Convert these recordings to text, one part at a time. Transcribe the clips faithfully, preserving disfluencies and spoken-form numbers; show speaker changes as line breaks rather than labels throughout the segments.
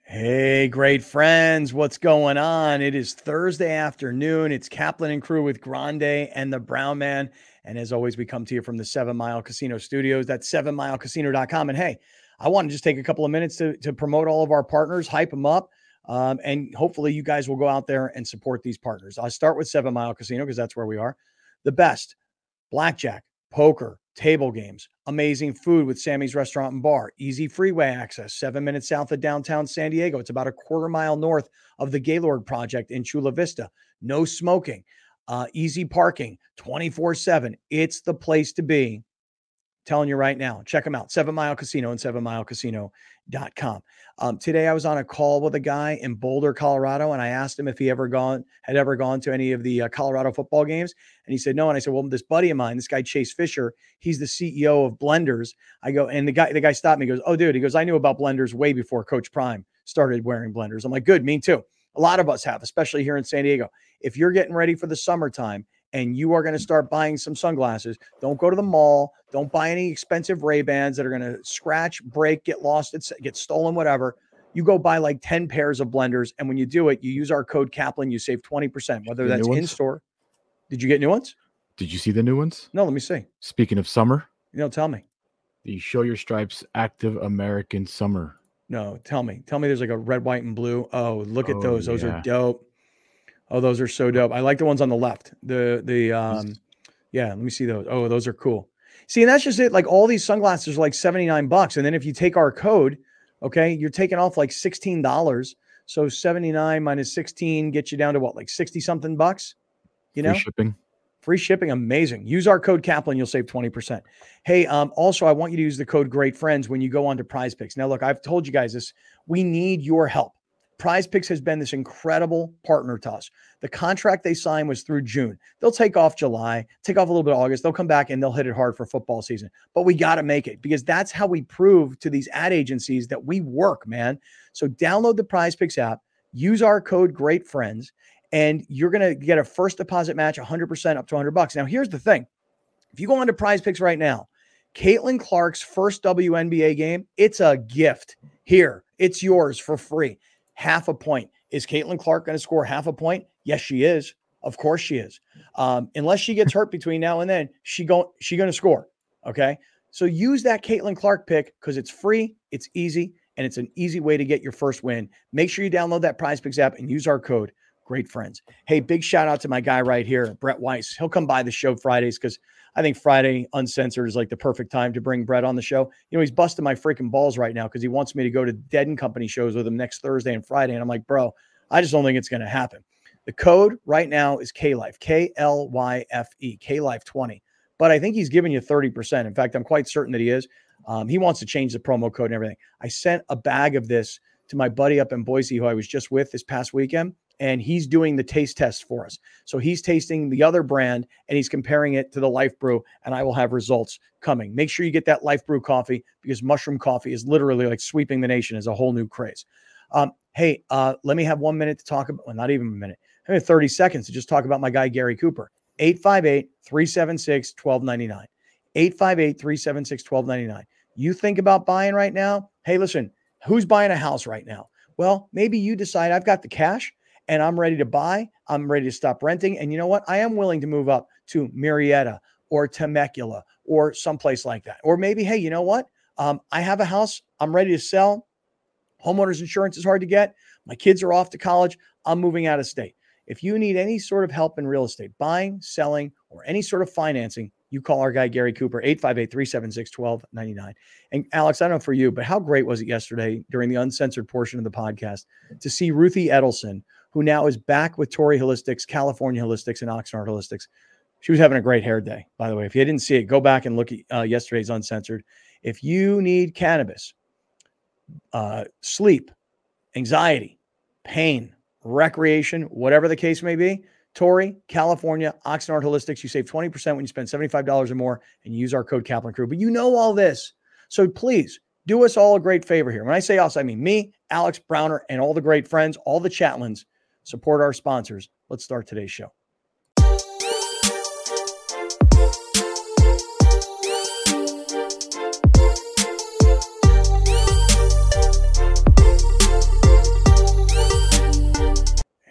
Hey, great friends. What's going on? It is Thursday afternoon. It's Kaplan and Crew with Grande and the Brown Man. And as always, we come to you from the Seven Mile Casino Studios. That's seven mile casino dot com. And hey, I want to just take a couple of minutes to, to promote all of our partners, hype them up. Um, and hopefully you guys will go out there and support these partners. I'll start with Seven Mile Casino because that's where we are. The best blackjack, poker, table games, amazing food with Sammy's Restaurant and Bar, easy freeway access, seven minutes south of downtown San Diego. It's about a quarter mile north of the Gaylord Project in Chula Vista. No smoking, uh, easy parking, twenty-four seven. It's the place to be. Telling you right now, check them out. Seven Mile Casino and seven mile casino dot com. Um, today I was on a call with a guy in Boulder, Colorado, and I asked him if he ever gone had ever gone to any of the uh, Colorado football games, and he said no. And I said, well, this buddy of mine, this guy Chase Fisher, he's the C E O of Blenders. I go, and the guy the guy stopped me. He goes, oh, dude, he goes, I knew about Blenders way before Coach Prime started wearing Blenders. I'm like, good, me too. A lot of us have, especially here in San Diego. If you're getting ready for the summertime and you are going to start buying some sunglasses, don't go to the mall. Don't buy any expensive Ray-Bans that are going to scratch, break, get lost, get stolen, whatever. You go buy like ten pairs of Blenders. And when you do it, you use our code Kaplan, you save twenty percent, whether that's in store. Did you get new ones?
Did you see the new ones?
No, let me see.
Speaking of summer.
You know, tell me.
The Show Your Stripes Active American Summer.
No, tell me. Tell me there's like a red, white, and blue. Oh, look at
oh,
those. Those
yeah.
are dope. Oh, those are so dope. I like the ones on the left. The, the, um, yeah, let me see those. Oh, those are cool. See, and that's just it. Like all these sunglasses are like seventy-nine bucks. And then if you take our code, okay, you're taking off like sixteen dollars. So seventy-nine minus sixteen gets you down to what, like sixty something bucks, you know?
Free shipping.
Free shipping. Amazing. Use our code Kaplan. You'll save twenty percent. Hey, um, also, I want you to use the code Great Friends when you go on to Prize Picks. Now, look, I've told you guys this. We need your help. Prize Picks has been this incredible partner to us. The contract they signed was through June. They'll take off July, take off a little bit of August. They'll come back and they'll hit it hard for football season. But we got to make it because that's how we prove to these ad agencies that we work, man. So download the Prize Picks app, use our code Great Friends, and you're going to get a first deposit match one hundred percent up to one hundred bucks. Now, here's the thing. If you go on to Prize Picks right now, Caitlin Clark's first W N B A game, it's a gift. Here, it's yours for free. Half a point. Is Caitlin Clark going to score half a point? Yes, she is. Of course she is. Um, unless she gets hurt between now and then, she go, she going to score. Okay. So use that Caitlin Clark pick because it's free, it's easy, and it's an easy way to get your first win. Make sure you download that Prize Picks app and use our code Great Friends. Hey, big shout out to my guy right here, Brett Weiss. He'll come by the show Fridays because I think Friday Uncensored is like the perfect time to bring Brett on the show. You know, he's busting my freaking balls right now because he wants me to go to Dead and Company shows with him next Thursday and Friday. And I'm like, bro, I just don't think it's going to happen. The code right now is K-Life, K L Y F E, K-Life twenty. But I think he's giving you thirty percent. In fact, I'm quite certain that he is. Um, he wants to change the promo code and everything. I sent a bag of this to my buddy up in Boise who I was just with this past weekend. And he's doing the taste test for us. So he's tasting the other brand and he's comparing it to the Life Brew, and I will have results coming. Make sure you get that Life Brew coffee because mushroom coffee is literally like sweeping the nation as a whole new craze. Um, hey, uh, let me have one minute to talk about, well, not even a minute, I mean, thirty seconds to just talk about my guy, Gary Cooper. eight five eight, three seven six, one two nine nine. eight five eight, three seven six, one two nine nine. You think about buying right now? Hey, listen, who's buying a house right now? Well, maybe you decide I've got the cash and I'm ready to buy. I'm ready to stop renting. And you know what? I am willing to move up to Murrieta or Temecula or someplace like that. Or maybe, hey, you know what? Um, I have a house. I'm ready to sell. Homeowners insurance is hard to get. My kids are off to college. I'm moving out of state. If you need any sort of help in real estate, buying, selling, or any sort of financing, you call our guy, Gary Cooper, eight five eight, three seven six, one two nine nine. And Alex, I don't know for you, but how great was it yesterday during the uncensored portion of the podcast to see Ruthie Edelson, who now is back with Torrey Holistics, California Holistics, and Oxnard Holistics. She was having a great hair day, by the way. If you didn't see it, go back and look at uh, yesterday's Uncensored. If you need cannabis, uh, sleep, anxiety, pain, recreation, whatever the case may be, Torrey, California, Oxnard Holistics, you save twenty percent when you spend seventy-five dollars or more and you use our code Kaplan Crew. But you know all this. So please do us all a great favor here. When I say us, I mean me, Alex Browner, and all the great friends, all the Chatlins. Support our sponsors. Let's start today's show.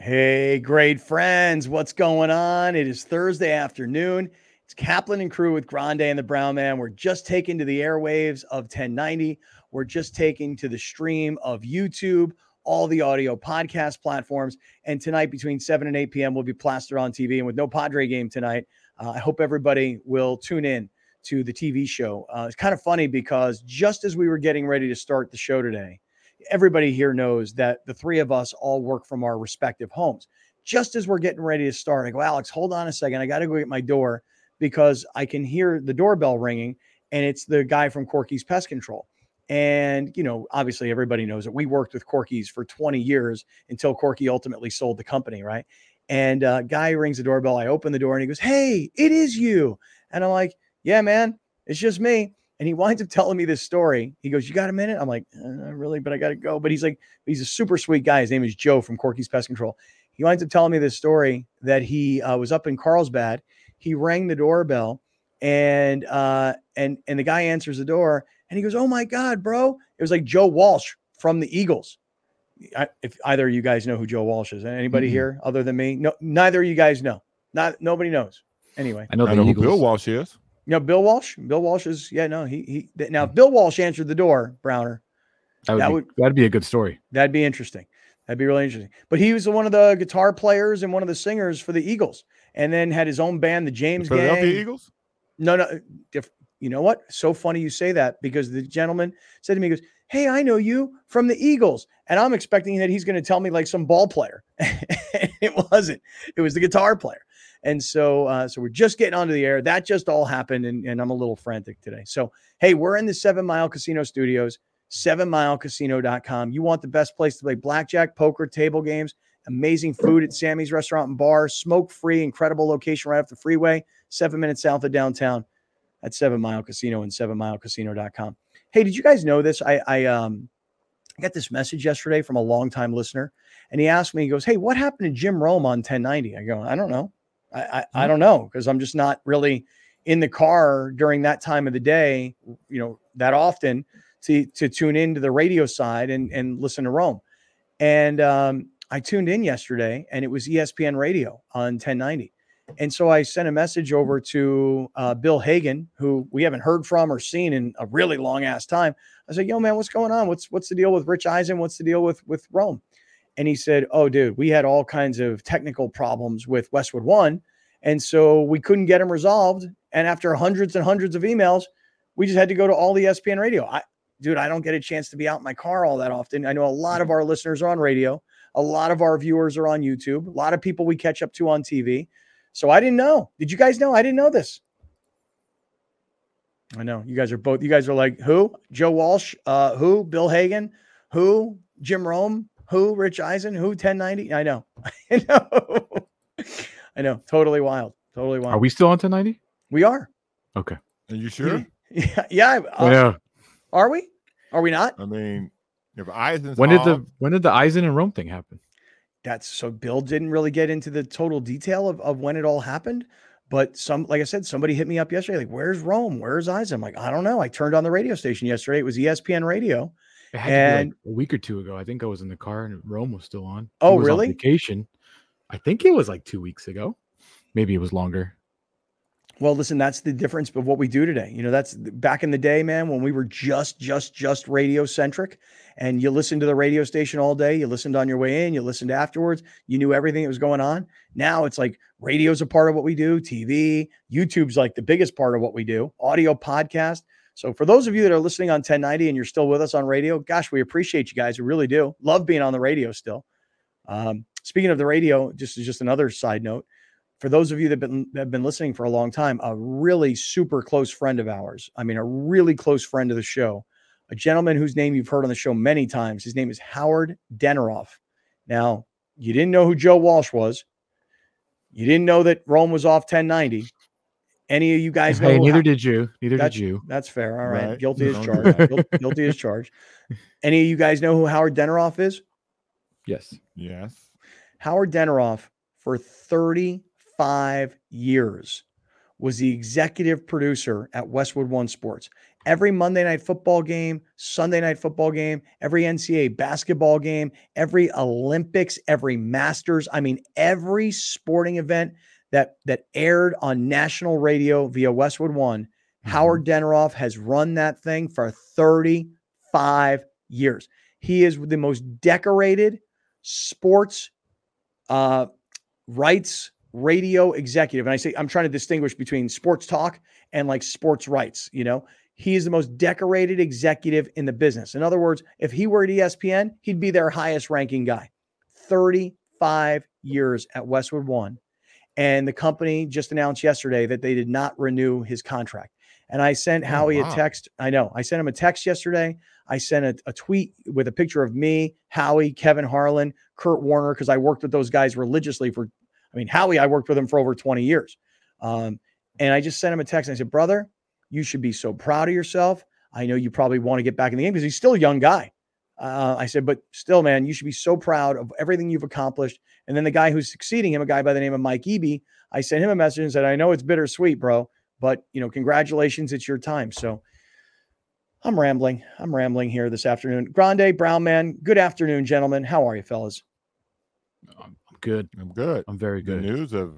Hey, great friends. What's going on? It is Thursday afternoon. It's Kaplan and crew with Grande and the Brown Man. We're just taking to the airwaves of ten ninety. We're just taking to the stream of YouTube, all the audio podcast platforms. And tonight between seven and eight p.m., we'll be plastered on T V. And with no Padre game tonight, uh, I hope everybody will tune in to the T V show. Uh, it's kind of funny because just as we were getting ready to start the show today, everybody here knows that the three of us all work from our respective homes. Just as we're getting ready to start, I go, Alex, hold on a second. I got to go get my door because I can hear the doorbell ringing, and it's the guy from Corky's Pest Control. And, you know, obviously everybody knows that we worked with Corky's for twenty years until Corky ultimately sold the company, right? And uh, guy rings the doorbell. I open the door and he goes, hey, it is you. And I'm like, yeah, man, it's just me. And he winds up telling me this story. He goes, you got a minute? I'm like, uh, really, but I got to go. But he's like, he's a super sweet guy. His name is Joe from Corky's Pest Control. He winds up telling me this story that he uh, was up in Carlsbad. He rang the doorbell and, uh, and, and the guy answers the door and he goes, oh my God, bro. It was like Joe Walsh from the Eagles. I, if either of you guys know who Joe Walsh is, anybody mm-hmm. here other than me? No, neither of you guys know. Not, nobody knows. Anyway,
I know, I know who Bill Walsh is.
You know, Bill Walsh. Bill Walsh is, yeah, no, he, he, now if Bill Walsh answered the door, Browner,
that would, that would, be, that'd be a good story.
That'd be interesting. That'd be really interesting. But he was one of the guitar players and one of the singers for the Eagles, and then had his own band, the James
the Philadelphia
Gang.
Eagles?
No, no. If, you know what? So funny you say that because the gentleman said to me, he goes, hey, I know you from the Eagles. And I'm expecting that he's going to tell me like some ball player. It wasn't. It was the guitar player. And so, uh, so we're just getting onto the air. That just all happened, and, and I'm a little frantic today. So, hey, we're in the Seven Mile Casino Studios, seven mile casino dot com. You want the best place to play blackjack, poker, table games, amazing food at Sammy's Restaurant and Bar, smoke-free, incredible location right off the freeway, seven minutes south of downtown at Seven Mile Casino and seven mile casino dot com. Hey, did you guys know this? I, I um I got this message yesterday from a longtime listener, and he asked me, he goes, hey, what happened to Jim Rome on ten ninety? I go, I don't know. I, I, I don't know, because I'm just not really in the car during that time of the day, you know, that often to, to tune into the radio side and, and listen to Rome. And um, I tuned in yesterday, and it was E S P N Radio on ten ninety. And so I sent a message over to uh, Bill Hagan, who we haven't heard from or seen in a really long ass time. I said, yo, man, what's going on? What's what's the deal with Rich Eisen? What's the deal with, with Rome? And he said, oh, dude, we had all kinds of technical problems with Westwood One. And so we couldn't get them resolved. And after hundreds and hundreds of emails, we just had to go to all the E S P N Radio. I, dude, I don't get a chance to be out in my car all that often. I know a lot of our listeners are on radio. A lot of our viewers are on YouTube. A lot of people we catch up to on T V. So I didn't know. Did you guys know? I didn't know this. I know. You guys are both, you guys are like, who? Joe Walsh? Uh, who? Bill Hagan? Who? Jim Rome? Who? Rich Eisen? Who? ten ninety? I know. I know. I know. Totally wild. Totally wild.
Are we still on ten ninety?
We are.
Okay.
Are you sure?
Yeah. Yeah. Uh,
yeah.
Are we? Are we not?
I mean, if Eisen's
when did
off,
the when did the Eisen and Rome thing happen?
That's so Bill didn't really get into the total detail of, of when it all happened. But some, like I said, somebody hit me up yesterday. Like, where's Rome? Where's Eisen? I'm like, I don't know. I turned on the radio station yesterday. It was E S P N Radio.
It had
and
to be like a week or two ago. I think I was in the car and Rome was still on.
Oh,
he was
really?
On vacation. I think it was like two weeks ago. Maybe it was longer.
Well, listen, that's the difference of what we do today. You know, that's back in the day, man, when we were just, just, just radio centric and you listened to the radio station all day. You listened on your way in, you listened afterwards. You knew everything that was going on. Now it's like radio's a part of what we do. T V, YouTube's like the biggest part of what we do. Audio, podcast. So for those of you that are listening on ten ninety and you're still with us on radio, gosh, we appreciate you guys. We really do. Love being on the radio still. Um, speaking of the radio, just just another side note. For those of you that have been, that have been listening for a long time, a really super close friend of ours, I mean, a really close friend of the show, a gentleman whose name you've heard on the show many times. His name is Howard Deneroff. Now, you didn't know who Joe Walsh was. You didn't know that Rome was off ten ninety. Any of you guys know?
Hey, neither
how,
did you. Neither
did
you.
That's fair. All right.
Right.
Guilty as
No,
charged. Guilty, guilty as charged. Any of you guys know who Howard Deneroff is?
Yes.
Yes.
Howard Deneroff, for thirty-five years, was the executive producer at Westwood One Sports. every Monday night football game, Sunday night football game, every N C double A basketball game, every Olympics, every Masters. I mean, every sporting event that that aired on national radio via Westwood One, mm-hmm. Howard Deneroff has run that thing for thirty-five years. He is the most decorated sports uh, rights radio executive. And I say, I'm trying to distinguish between sports talk and like sports rights. You know, he is the most decorated executive in the business. In other words, if he were at E S P N, he'd be their highest ranking guy. thirty-five years at Westwood One. And the company just announced yesterday that they did not renew his contract. And I sent Howie oh, wow. a text. I know. I sent him a text yesterday. I sent a, a tweet with a picture of me, Howie, Kevin Harlan, Kurt Warner, because I worked with those guys religiously for, I mean, Howie, I worked with him for over twenty years. Um, and I just sent him a text. And I said, brother, you should be so proud of yourself. I know you probably want to get back in the game because he's still a young guy. Uh, I said, but still, man, you should be so proud of everything you've accomplished. And then the guy who's succeeding him, a guy by the name of Mike Eby, I sent him a message and said, I know it's bittersweet, bro, but, you know, congratulations. It's your time. So I'm rambling. I'm rambling here this afternoon. Grande, Brown Man, good afternoon, gentlemen. How are you, fellas?
I'm good.
I'm good.
I'm very good.
The news of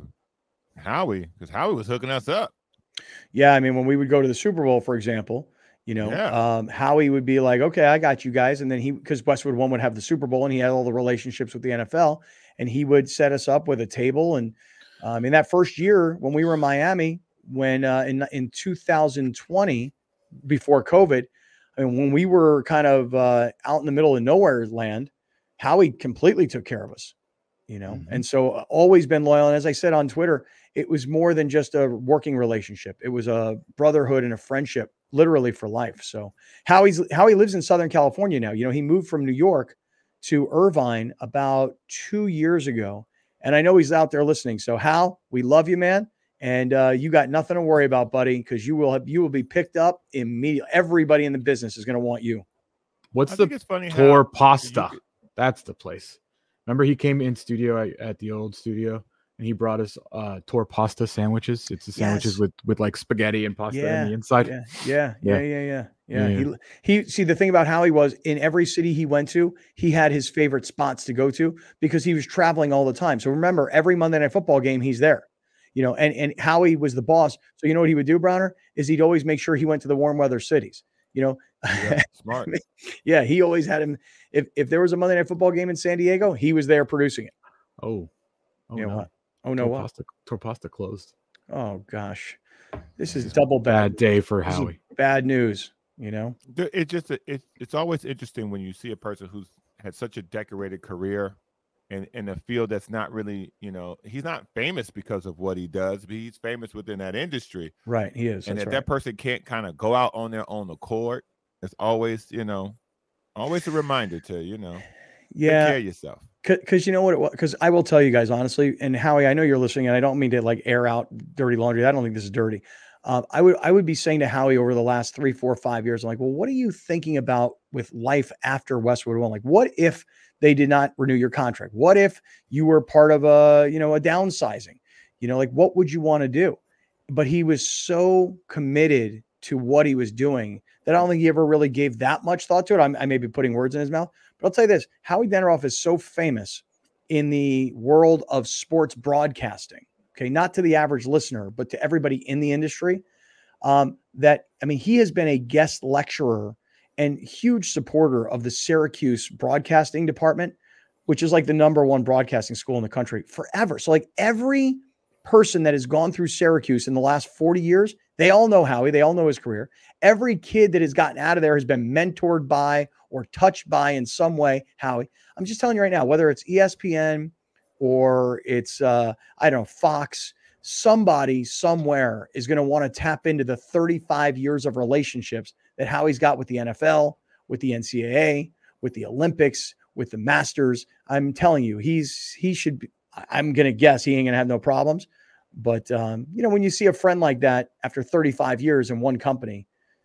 Howie, because Howie was hooking us up.
Yeah, I mean, when we would go to the Super Bowl, for example, you know, yeah. um, Howie would be like, okay, I got you guys. And then he, because Westwood One would have the Super Bowl and he had all the relationships with the N F L, and he would set us up with a table. And um, in that first year when we were in Miami, when uh, in, in two thousand twenty, before COVID, I mean, when we were kind of uh, out in the middle of nowhere land, Howie completely took care of us, you know? Mm-hmm. And so uh, always been loyal. And as I said on Twitter, it was more than just a working relationship. It was a brotherhood and a friendship, literally for life. So Howie's, Howie lives in Southern California now. You know, he moved from New York to Irvine about two years ago. And I know he's out there listening. So Hal, we love you, man. And uh, you got nothing to worry about, buddy, because you will have, you will be picked up immediately. Everybody in the business is going to want you.
What's the Tor Pasta? You... That's the place. Remember he came in studio at, at the old studio and he brought us uh, Tor Pasta sandwiches. It's the sandwiches yes. with with like spaghetti and pasta
yeah.
on the inside.
Yeah. Yeah. Yeah. Yeah. Yeah. Yeah. yeah. yeah. He, he, see, the thing about Howie was in every city he went to, he had his favorite spots to go to because he was traveling all the time. So remember, every Monday Night Football game, he's there. You know, and, and Howie was the boss. So you know what he would do, Browner, is he'd always make sure he went to the warm weather cities, you know?
Yeah, smart.
Yeah. He always had him. If, if there was a Monday Night Football game in San Diego, he was there producing it.
Oh, oh
you know
no.
what? Oh no. What?
Tor Pasta closed.
Oh gosh. This is double bad.
Bad day for Howie.
Bad news, you know?
It just, it, it's always interesting when you see a person who's had such a decorated career In, in a field that's not really, you know, he's not famous because of what he does, but he's famous within that industry.
Right, he is.
And if
right.
that person can't kind of go out on their own accord, it's always, you know, always a reminder to, you know,
yeah,
take care of yourself.
Because you know what it was? Because I will tell you guys honestly, and Howie, I know you're listening, and I don't mean to like air out dirty laundry. I don't think this is dirty. Uh, I would I would be saying to Howie over the last three, four, five years, I'm like, well, what are you thinking about with life after Westwood One? Like, what if they did not renew your contract? What if you were part of a, you know, a downsizing? You know, like what would you want to do? But he was so committed to what he was doing that I don't think he ever really gave that much thought to it. I'm, I may be putting words in his mouth, but I'll tell you this: Howie Deneroff is so famous in the world of sports broadcasting. Okay, not to the average listener, but to everybody in the industry. Um, that I mean, he has been a guest lecturer and huge supporter of the Syracuse broadcasting department, which is like the number one broadcasting school in the country forever. So like every person that has gone through Syracuse in the last forty years, they all know Howie. They all know his career. Every kid that has gotten out of there has been mentored by or touched by in some way Howie. I'm just telling you right now, whether it's E S P N or it's, uh, I don't know, Fox, somebody somewhere is going to want to tap into the thirty-five years of relationships that Howie's got with the N F L, with the N C double A, with the Olympics, with the Masters. I'm telling you, he's, he should be, I'm going to guess he ain't going to have no problems. But, um, you know, when you see a friend like that after thirty-five years in one company,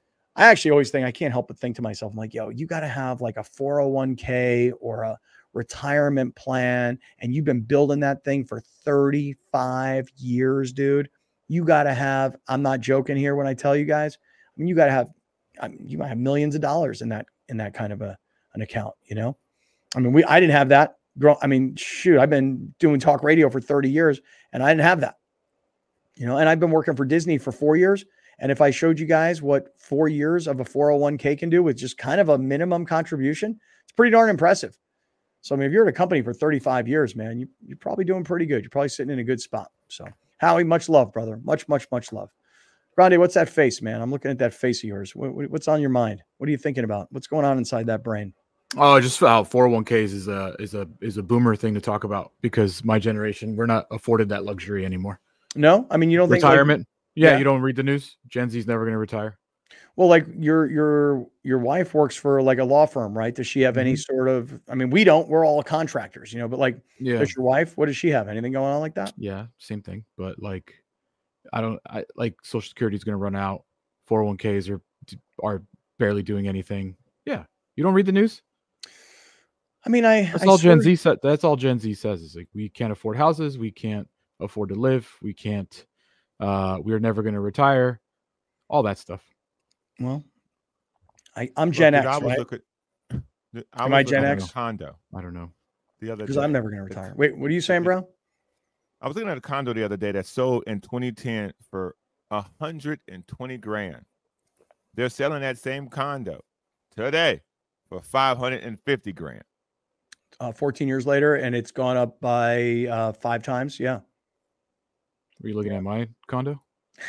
I actually always think, I can't help but think to myself, I'm like, yo, you got to have like a four oh one k or a retirement plan. And you've been building that thing for thirty-five years, dude. You got to have, I'm not joking here when I tell you guys, I mean, you got to have I mean, you might have millions of dollars in that in that kind of a an account. You know, I mean, we I didn't have that. I mean, shoot, I've been doing talk radio for thirty years, and I didn't have that. You know, and I've been working for Disney for four years. And if I showed you guys what four years of a four oh one k can do with just kind of a minimum contribution, it's pretty darn impressive. So, I mean, if you're at a company for thirty-five years, man, you, you're probably doing pretty good. You're probably sitting in a good spot. So, Howie, much love, brother. Much, much, much love. Grande, what's that face, man? I'm looking at that face of yours. What, what, what's on your mind? What are you thinking about? What's going on inside that brain?
Oh, just how four oh one k's is a is a is a boomer thing to talk about because my generation, we're not afforded that luxury anymore.
No, I mean, you don't think
retirement.
Like,
yeah,
yeah,
you don't read the news. Gen Z's never going to retire.
Well, like your your your wife works for like a law firm, right? Does she have any mm-hmm. sort of? I mean, we don't. We're all contractors, you know. But like,
yeah.
does your wife? What does she have? Anything going on like that?
Yeah, same thing. But like, I don't. I like Social Security is going to run out. four oh one k's are are barely doing anything. Yeah, you don't read the news.
I mean, I
that's
I
all Gen Z said. That's all Gen Z says is like we can't afford houses. We can't afford to live. We can't. Uh, we're never going to retire. All that stuff.
Well, I, I'm Gen
Look,
X,
I was
right?
looking, I
Am
was
I Gen
looking
X?
at a condo
I don't know.
the other
Because
day.
I'm never going to retire. Wait, what are you saying, bro?
I was looking at a condo the other day that sold in twenty ten for a hundred and twenty grand. They're selling that same condo today for five hundred and fifty grand.
Uh, fourteen years later, and it's gone up by uh, five times. Yeah.
Were you looking at my condo?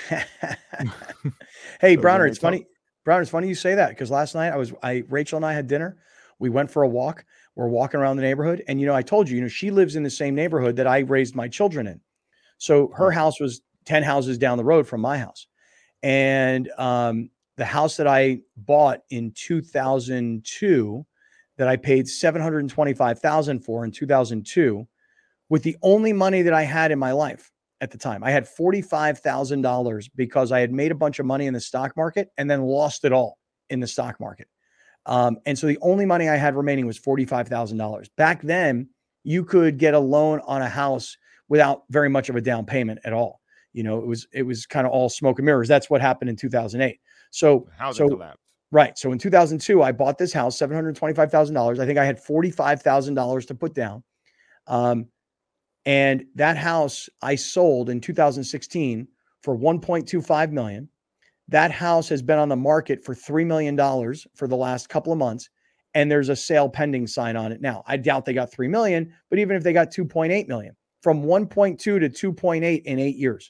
Hey, so Browner, it's funny. Browner, it's funny you say that because last night I was, I Rachel and I had dinner. We went for a walk. We're walking around the neighborhood, and you know, I told you, you know, she lives in the same neighborhood that I raised my children in. So her house was ten houses down the road from my house, and um, the house that I bought in two thousand two, that I paid seven hundred twenty-five thousand dollars for in two thousand two, with the only money that I had in my life. At the time, I had forty-five thousand dollars because I had made a bunch of money in the stock market and then lost it all in the stock market. Um, and so the only money I had remaining was forty-five thousand dollars. Back then, you could get a loan on a house without very much of a down payment at all. You know, it was it was kind of all smoke and mirrors. That's what happened in two thousand eight. So,
how
so
collapsed.
Right. So in two thousand two, I bought this house, seven hundred twenty-five thousand dollars. I think I had forty-five thousand dollars to put down. Um, And that house I sold in two thousand sixteen for one point two five million dollars. That house has been on the market for three million dollars for the last couple of months. And there's a sale pending sign on it now. I doubt they got three million dollars, but even if they got two point eight million dollars, from one point two to two point eight in eight years,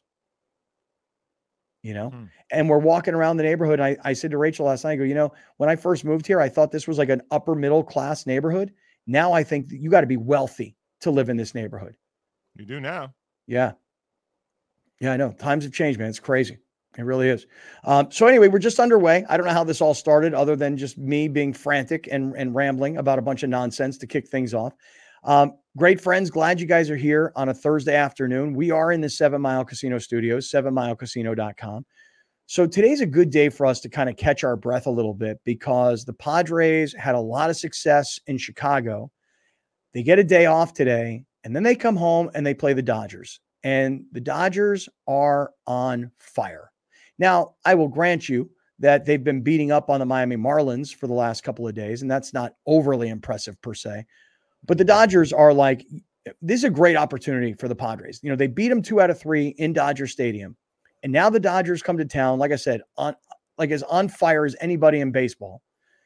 you know, hmm. and we're walking around the neighborhood. I, I said to Rachel last night, I go, you know, when I first moved here, I thought this was like an upper middle class neighborhood. Now I think that you got to be wealthy to live in this neighborhood.
You do now.
Yeah. Yeah, I know. Times have changed, man. It's crazy. It really is. Um, so anyway, we're just underway. I don't know how this all started other than just me being frantic and, and rambling about a bunch of nonsense to kick things off. Um, great friends. Glad you guys are here on a Thursday afternoon. We are in the Seven Mile Casino Studios, seven mile casino dot com. So today's a good day for us to kind of catch our breath a little bit because the Padres had a lot of success in Chicago. They get a day off today. And then they come home and they play the Dodgers. And the Dodgers are on fire. Now, I will grant you that they've been beating up on the Miami Marlins for the last couple of days, and that's not overly impressive per se. But the Dodgers are like, this is a great opportunity for the Padres. You know, they beat them two out of three in Dodger Stadium. And now the Dodgers come to town, like I said, on like as on fire as anybody in baseball.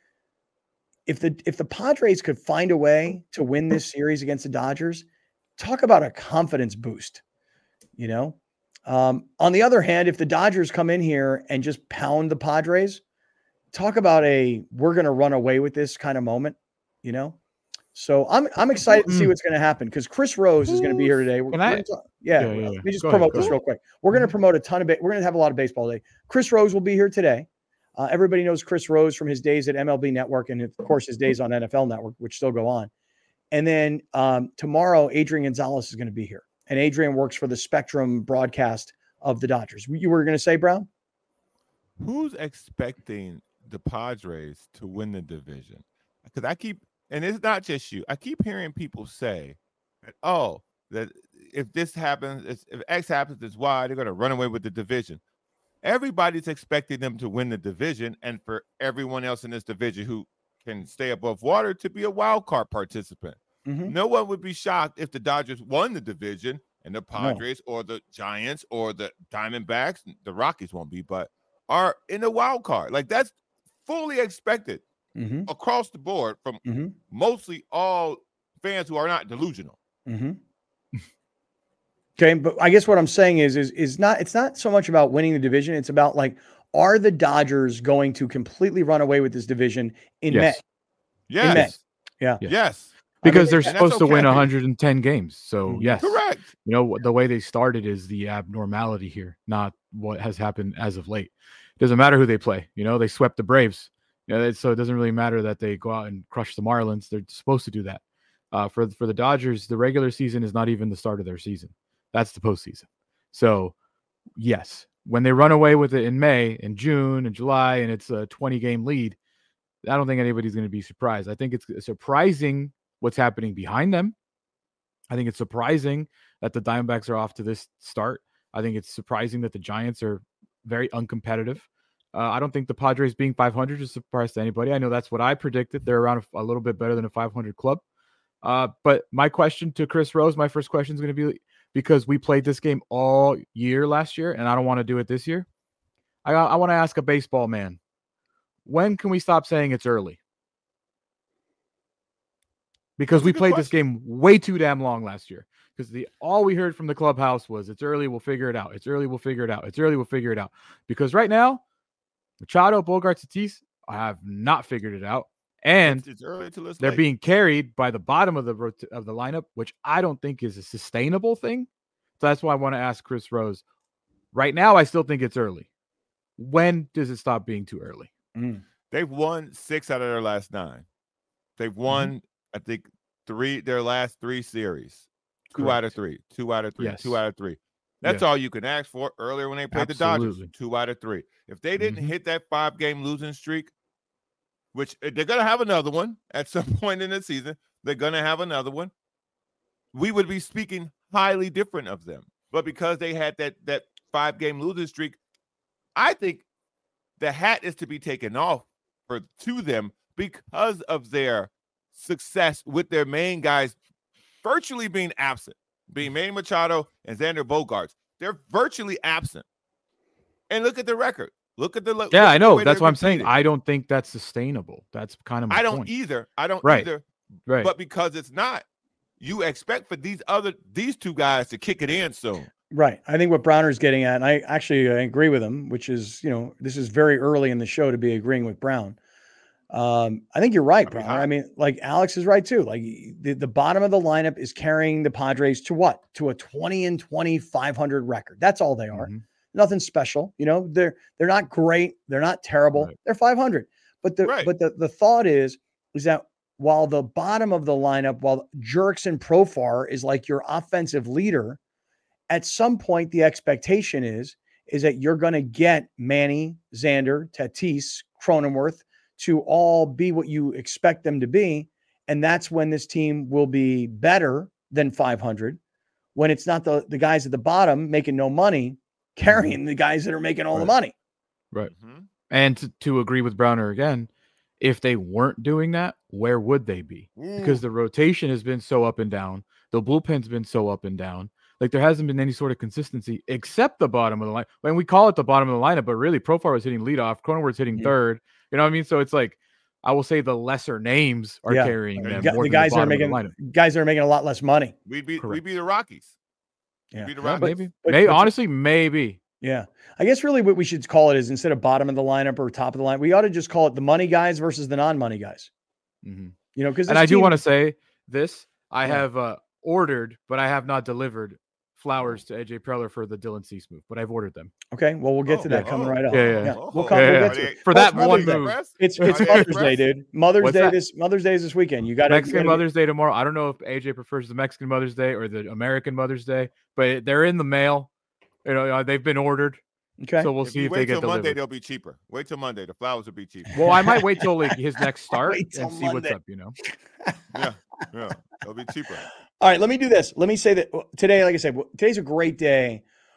If the if the Padres could find a way to win this series against the Dodgers, talk about a confidence boost, you know? Um, on the other hand, if the Dodgers come in here and just pound the Padres, talk about a, we're going to run away with this kind of moment, you know? So I'm, I'm excited to see what's going to happen because Chris Rose is going to be here today. We're,
I,
we're talk, yeah, yeah, yeah. Let me just go promote ahead, this real quick. We're going to promote a ton of it. We're going to have a lot of baseball today. Chris Rose will be here today. Uh, everybody knows Chris Rose from his days at M L B Network and of course his days on N F L Network, which still go on. And then um, tomorrow, Adrian Gonzalez is going to be here. And Adrian works for the Spectrum broadcast of the Dodgers. You were going to say, Brown?
Who's expecting the Padres to win the division? Because I keep, and it's not just you, I keep hearing people say that, oh, that if this happens, if X happens, it's Y, they're going to run away with the division. everybody's expecting them to win the division, and for everyone else in this division who can stay above water to be a wild card participant. Mm-hmm. No one would be shocked if the Dodgers won the division and the Padres no. or the Giants or the Diamondbacks, the Rockies won't be, but are in the wild card. Like, that's fully expected mm-hmm. across the board from mm-hmm. mostly all fans who are not delusional.
Mm-hmm. Okay, but I guess what I'm saying is, is, is not, it's not so much about winning the division. It's about, like, are the Dodgers going to completely run away with this division in
yes.
May?
Yes.
In May. Yeah.
Yes.
Because I mean, they're supposed okay. to win one hundred ten games. So, yes.
Correct.
You know, the way they started is the abnormality here, not what has happened as of late. It doesn't matter who they play. You know, they swept the Braves. You know, so it doesn't really matter that they go out and crush the Marlins. They're supposed to do that. Uh, for, for the Dodgers, the regular season is not even the start of their season. That's the postseason. So, yes, when they run away with it in May and June and July and it's a twenty-game lead, I don't think anybody's going to be surprised. I think it's surprising what's happening behind them. I think it's surprising that the Diamondbacks are off to this start. I think it's surprising that the Giants are very uncompetitive. Uh, I don't think the Padres being five hundred is a surprise to anybody. I know that's what I predicted. They're around a, a little bit better than a five hundred club. Uh, but my question to Chris Rose, my first question is going to be, because we played this game all year last year, and I don't want to do it this year. I, I want to ask a baseball man, when can we stop saying it's early? Because we played question. this game way too damn long last year. Because the all we heard from the clubhouse was, it's early, we'll figure it out. It's early, we'll figure it out. It's early, we'll figure it out. Because right now, Machado, Bogaerts, Tatis have not figured it out. And
it's, it's early till it's
they're
late.
being carried by the bottom of the of the lineup, which I don't think is a sustainable thing. So that's why I want to ask Chris Rose. Right now, I still think it's early. When does it stop being too early?
Mm. They've won six out of their last nine. They've won, mm-hmm. I think, three their last three series. Two Correct. out of three. Two out of three. Yes. Two out of three. That's yes. all you can ask for. Earlier when they played Absolutely. the Dodgers, two out of three. If they didn't mm-hmm. hit that five-game losing streak, which they're going to have another one at some point in the season. They're going to have another one. We would be speaking highly different of them. But because they had that that five-game losing streak, I think the hat is to be taken off for to them because of their success with their main guys virtually being absent, being Manny Machado and Xander Bogaerts. They're virtually absent. And look at the record. Look at the look.
Yeah, I know. That's what I'm saying. I don't think that's sustainable. That's kind of my
I don't
point.
either. I don't
right.
either.
Right.
But because it's not, you expect for these other these two guys to kick it in soon.
Right. I think what Browner's getting at, and I actually I agree with him, which is, you know, this is very early in the show to be agreeing with Brown. Um, I think you're right, Browner. I mean, like Alex is right too. Like the, the bottom of the lineup is carrying the Padres to what? To a twenty and twenty, five hundred record. That's all they are. Mm-hmm. Nothing special, you know. They're they're not great. They're not terrible. Right. They're five hundred. But the right. but the the thought is is that while the bottom of the lineup, while Jurickson Profar is like your offensive leader, at some point the expectation is is that you're going to get Manny, Xander, Tatis, Cronenworth to all be what you expect them to be, and that's when this team will be better than five hundred. When it's not the the guys at the bottom making no money carrying the guys that are making all
right.
the money.
Right. Mm-hmm. And to, to agree with Browner again, if they weren't doing that, where would they be? Mm. Because the rotation has been so up and down. The bullpen's been so up and down. Like there hasn't been any sort of consistency except the bottom of the line. When we call it the bottom of the lineup, but really Profar was hitting leadoff. Cronenworth's hitting mm-hmm. third. You know what I mean? So it's like, I will say the lesser names are yeah. carrying them.
The,
more
the
than
guys
the
that are making
the
guys that are making a lot less money.
We'd be we'd be the Rockies.
Yeah,
be the
yeah
Rockies.
maybe. But, maybe but, honestly, maybe.
Yeah. I guess really what we should call it is instead of bottom of the lineup or top of the line, we ought to just call it the money guys versus the non-money guys.
Mm-hmm.
You know, because
and I team, do want to say this. I
yeah.
have uh, ordered, but I have not delivered flowers to A J Preller for the Dylan Cease move, but I've ordered them.
Okay, well we'll get
oh,
to that
oh,
coming right up.
Yeah, yeah.
yeah.
Oh,
we'll come.
yeah,
we'll
yeah.
get to it.
For
well,
that one
Day.
move.
It's it's Mother's Day, dude. Mother's
What's
Day
that?
this Mother's Day is this weekend. You got
Mexican
gotta
Mother's Day tomorrow. I don't know if A J prefers the Mexican Mother's Day or the American Mother's Day, but they're in the mail. You know, they've been ordered.
Okay,
so we'll
if
see if
wait
they get
till
delivered.
Monday, they'll be cheaper. Wait till Monday, the flowers will be cheaper.
Well, I might wait till like his next start and see
Monday.
what's up. You know.
yeah, yeah, it'll be cheaper.
All right, let me do this. Let me say that today, like I said, today's a great day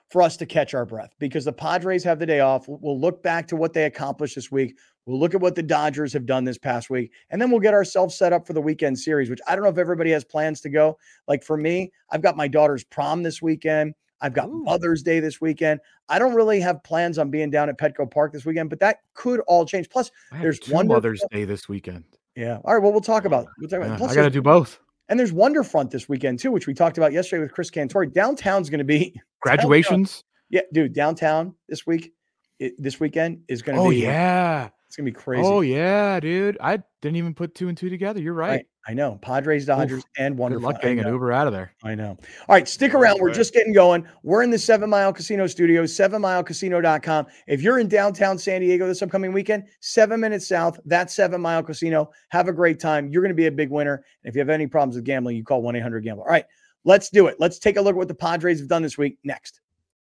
for us to catch our breath because the Padres have the day off. We'll look back to what they accomplished this week. We'll look at what the Dodgers have done this past week, and then we'll get ourselves set up for the weekend series, which I don't know if everybody has plans to go. Like for me, I've got my daughter's prom this weekend. I've got Ooh. Mother's Day this weekend. I don't really have plans on being down at Petco Park this weekend, but that could all change. Plus, there's one
Mother's Day this weekend.
Yeah. All right. Well, we'll talk about it. We'll talk about
yeah,
it. Plus,
I got to do both.
And there's Wonderfront this weekend too, which we talked about yesterday with Chris Cantori. Downtown's going to be
graduations.
Downtown. Yeah, dude. Downtown this week, it, this weekend is going to
oh,
be.
Oh yeah,
it's going to be crazy.
Oh yeah, dude. I didn't even put two and two together. You're right.
right. I know. Padres, Dodgers, Oof. and Wonderfront.
Good luck getting an Uber out of there.
I know. All right, stick around. We're just getting going. We're in the Seven Mile Casino Studios, seven mile casino dot com. If you're in downtown San Diego this upcoming weekend, seven minutes south, that's Seven Mile Casino. Have a great time. You're going to be a big winner. And if you have any problems with gambling, you call one eight hundred gambler. All right, let's do it. Let's take a look at what the Padres have done this week next.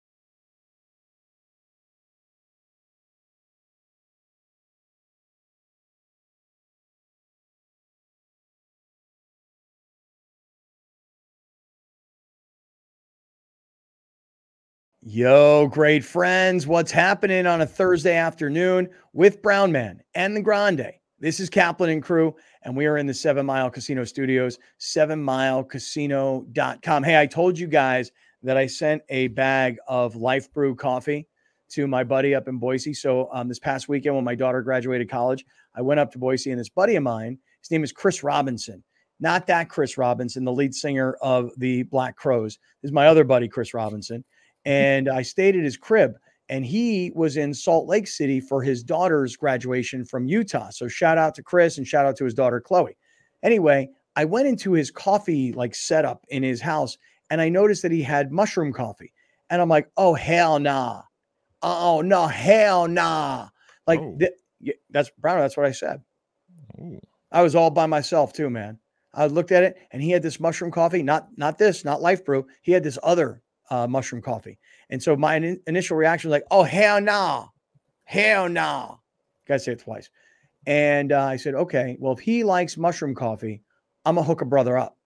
Yo, great friends. What's happening on a Thursday afternoon with Brown Man and the Grande? This is Kaplan and crew, and we are in the Seven Mile Casino Studios, seven mile casino dot com. Hey, I told you guys that I sent a bag of Life Brew coffee to my buddy up in Boise. So um, this past weekend when my daughter graduated college, I went up to Boise, and this buddy of mine, his name is Chris Robinson. Not that Chris Robinson, the lead singer of the Black Crowes. This is my other buddy, Chris Robinson. And I stayed at his crib, and he was in Salt Lake City for his daughter's graduation from Utah. So shout out to Chris and shout out to his daughter, Chloe. Anyway, I went into his coffee like setup in his house, and I noticed that he had mushroom coffee. And I'm like, oh, hell nah. Oh, no, hell nah. Like oh. th- that's Brown. That's what I said. Oh. I was all by myself too, man. I looked at it, and he had this mushroom coffee, not, not this, not Life Brew. He had this other Uh, mushroom coffee. And so my in- initial reaction was like, oh, hell no. Hell no. Gotta say it twice. And uh, I said, okay, well, if he likes mushroom coffee, I'm gonna hook a brother up.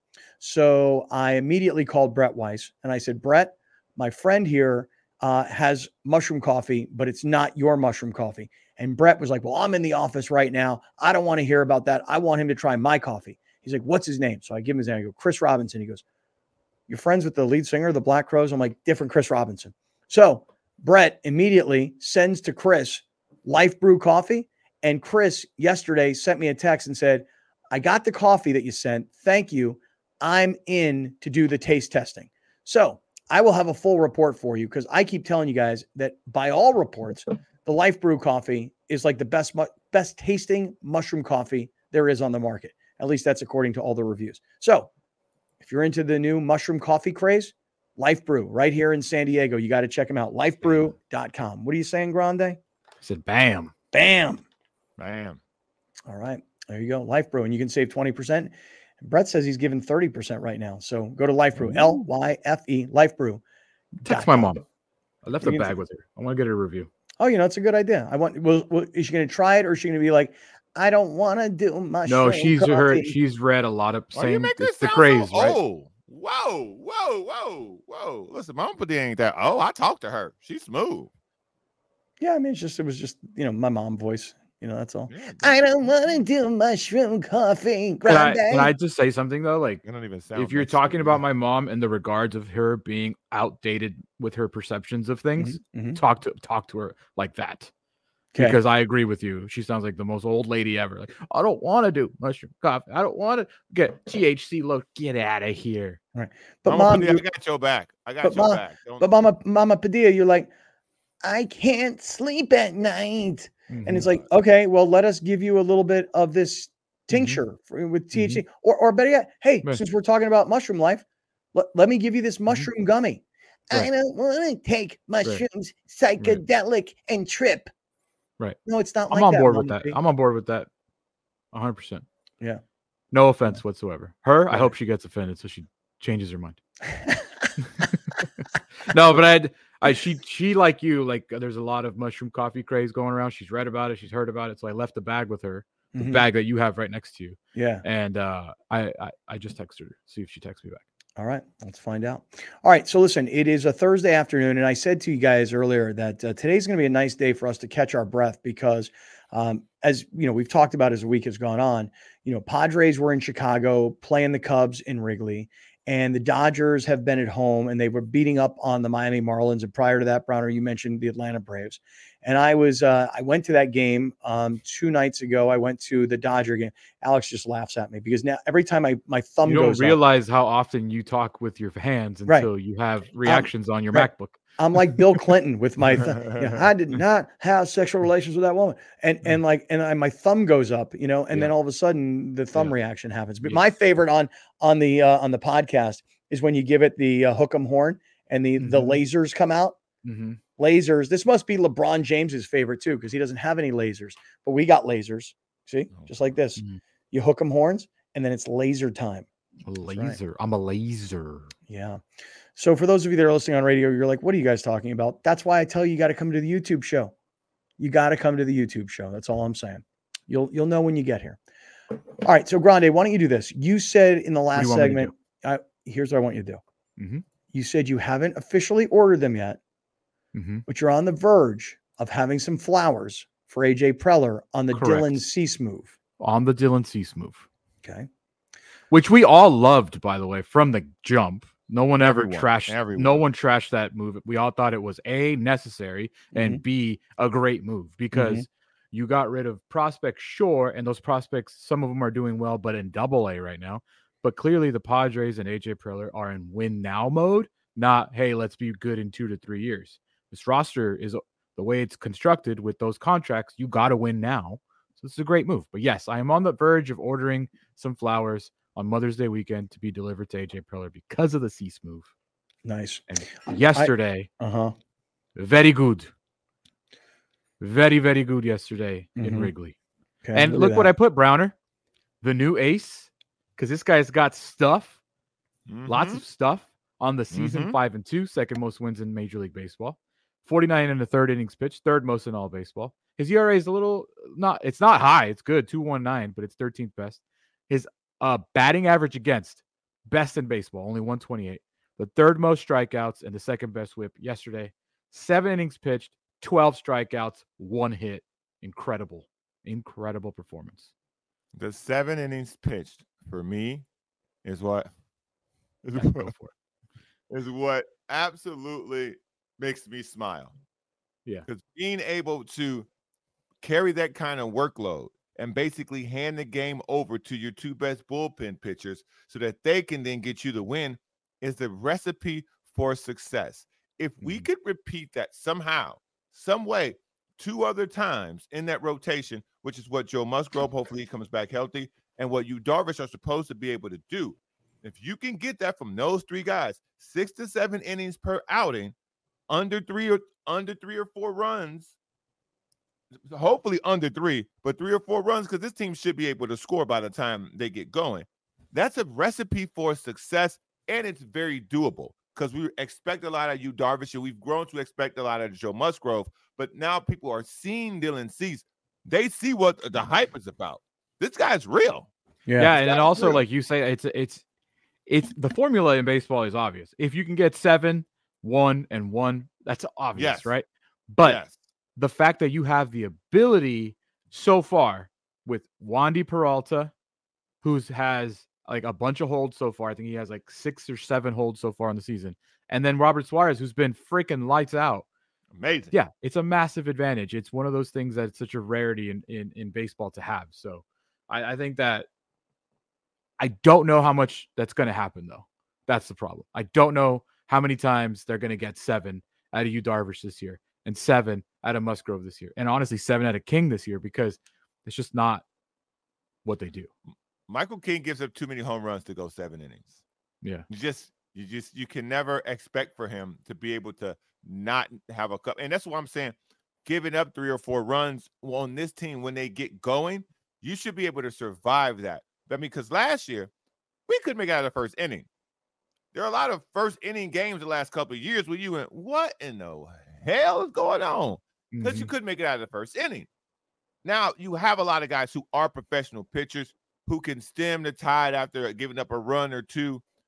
So I immediately called Brett Weiss and I said, Brett, my friend here uh, has mushroom coffee, but it's not your mushroom coffee. And Brett was like, well, I'm in the office right now. I don't want to hear about that. I want him to try my coffee. He's like, what's his name? So I give him his name. I go, Chris Robinson. He goes, you're friends with the lead singer of the Black Crowes? I'm like, different Chris Robinson. So Brett immediately sends to Chris Life Brew coffee. And Chris yesterday sent me a text and said, I got the coffee that you sent. Thank you. I'm in to do the taste testing. So I will have a full report for you because I keep telling you guys that by all reports, the Life Brew coffee is like the best, best tasting mushroom coffee there is on the market. At least that's according to all the reviews. So if you're into the new mushroom coffee craze, Life Brew right here in San Diego. You got to check them out. life brew dot com. What are you saying, Grande? I
said bam.
Bam.
Bam.
All right. There you go. Life Brew. And you can save twenty percent. Brett says he's giving thirty percent right now. So go to Life Brew. L Y F E. Life Brew.
Text my mom. I left a bag with her. I want to get her a review.
Oh, you know, it's a good idea. I want, well, well, is she going to try it or is she going to be like, I don't want to do mushroom
No, she's
coffee.
heard. She's read a lot of saying it's the
sound
craze,
so
right?
old. Whoa, whoa, whoa, whoa! Listen, Mama Padilla ain't that. Oh, I talked to her. She's smooth.
Yeah, I mean, it's just it was just you know my mom voice. You know, that's all.
Yeah,
I don't want to do mushroom coffee.
Can I, can I just say something though? Like,
I don't even sound
if you're talking about my mom in the regards of her being outdated with her perceptions of things,
mm-hmm, mm-hmm.
talk to talk to her like that.
Okay.
Because I agree with you. She sounds like the most old lady ever. Like, I don't want to do mushroom coffee. I don't want to get T H C low. Get out of here.
All right. But
Mama
mom,
Padilla, I got your back. I got
but
your
mom,
back. Don't...
But Mama, Mama Padilla, you're like, I can't sleep at night. Mm-hmm. And it's like, okay, well, let us give you a little bit of this tincture mm-hmm. for, with T H C. Mm-hmm. Or, or better yet, hey, right. since we're talking about mushroom life, let, let me give you this mushroom mm-hmm. gummy. Right. I don't want to take mushrooms, right. psychedelic, right. and trip.
Right.
No, it's not
I'm
like
on
that,
board with
Mama
that.
P.
I'm on board with that. one hundred percent.
Yeah.
No offense whatsoever. Her,
right.
I hope she gets offended so she changes her mind. No, but I'd, I, she, she, like you, like there's a lot of mushroom coffee craze going around. She's read about it. She's heard about it. So I left the bag with her, the mm-hmm. bag that you have right next to you.
Yeah.
And uh, I, I, I just texted her, see if she texts me back.
All right, let's find out. All right, so listen, it is a Thursday afternoon, and I said to you guys earlier that uh, today's going to be a nice day for us to catch our breath because, um, as you know, we've talked about as the week has gone on. You know, Padres were in Chicago playing the Cubs in Wrigley, and the Dodgers have been at home, and they were beating up on the Miami Marlins. And prior to that, Browner, you mentioned the Atlanta Braves, and I was uh, I went to that game um, two nights ago. I went to the Dodger game. Alex just laughs at me because now every time I my thumb
you don't
goes
realize
up,
how often you talk with your hands until
right.
you have reactions um, on your
right.
MacBook.
I'm like Bill Clinton with my, th- you know, I did not have sexual relations with that woman. And, and like, and I, my thumb goes up, you know, and yeah. then all of a sudden the thumb yeah. reaction happens. But yes. my favorite on, on the, uh, on the podcast is when you give it the uh, hook 'em horn and the, mm-hmm. the lasers come out.
Mm-hmm.
Lasers. This must be LeBron James's favorite too, because he doesn't have any lasers, but we got lasers. See, just like this, mm-hmm. you hook 'em horns and then it's laser time.
A laser. Right. I'm a laser.
Yeah. So for those of you that are listening on radio, you're like, what are you guys talking about? That's why I tell you, you got to come to the YouTube show. You got to come to the YouTube show. That's all I'm saying. You'll, you'll know when you get here. All right. So Grande, why don't you do this? You said in the last segment, I, here's what I want you to do.
Mm-hmm.
You said you haven't officially ordered them yet,
mm-hmm.
but you're on the verge of having some flowers for A J Preller on the
Correct.
Dylan Cease move.
On the Dylan Cease move.
Okay.
Which we all loved, by the way, from the jump. No one ever
everyone,
trashed.
Everyone.
No one trashed that move. We all thought it was A, necessary, and
mm-hmm.
B, a great move because mm-hmm. you got rid of prospects, sure, and those prospects, some of them are doing well, but in double A right now. But clearly the Padres and A J Preller are in win now mode, not, hey, let's be good in two to three years. This roster is the way it's constructed with those contracts. You got to win now. So this is a great move. But yes, I am on the verge of ordering some flowers on Mother's Day weekend to be delivered to A J Preller because of the Cease move.
Nice.
And yesterday,
I, uh-huh.
very good. Very, very good yesterday mm-hmm. in Wrigley.
Okay,
and look, look what I put, Browner. The new ace, because this guy's got stuff,
mm-hmm.
lots of stuff on the season,
mm-hmm.
five and two, second most wins in Major League Baseball. forty-nine in the third innings pitched, third most in all baseball. His E R A is a little, not, it's not high. It's good, two point one nine, but it's thirteenth best. His Uh, batting average against, best in baseball, only one twenty-eight. The third most strikeouts and the second best whip yesterday. Seven innings pitched, twelve strikeouts, one hit. Incredible, incredible performance.
The seven innings pitched for me is what is
yeah,
what, is what absolutely makes me smile.
Yeah,
because being able to carry that kind of workload and basically hand the game over to your two best bullpen pitchers so that they can then get you the win is the recipe for success. If we mm-hmm. could repeat that somehow, some way, two other times in that rotation, which is what Joe Musgrove, hopefully he comes back healthy, and what you Darvish are supposed to be able to do. If you can get that from those three guys, six to seven innings per outing, under three or under three or four runs, hopefully under three, but three or four runs, because this team should be able to score by the time they get going. That's a recipe for success, and it's very doable because we expect a lot of you, Darvish, and we've grown to expect a lot of Joe Musgrove, but now people are seeing Dylan Cease. They see what the hype is about. This guy's real.
Yeah, yeah and then also, real. like you say, it's it's it's the formula in baseball is obvious. If you can get seven, one, and one, that's obvious, yes. right? But yes. the fact that you have the ability so far with Wandy Peralta, who has like a bunch of holds so far. I think he has like six or seven holds so far in the season. And then Robert Suarez, who's been freaking lights out.
Amazing.
Yeah, it's a massive advantage. It's one of those things that's such a rarity in, in, in baseball to have. So I, I think that I don't know how much that's going to happen, though. That's the problem. I don't know how many times they're going to get seven out of Yu Darvish this year and seven out of Musgrove this year. And honestly, seven out of King this year, because it's just not what they do.
Michael King gives up too many home runs to go seven innings.
Yeah.
You just, you just, you can never expect for him to be able to not have a cup. And that's why I'm saying giving up three or four runs on this team when they get going, you should be able to survive that. I mean, because last year we couldn't make it out of the first inning. There are a lot of first inning games the last couple of years where you went, what in the hell is going on? Because mm-hmm. you couldn't make it out of the first inning. Now you have a lot of guys who are professional pitchers who can stem the tide after giving up a run or two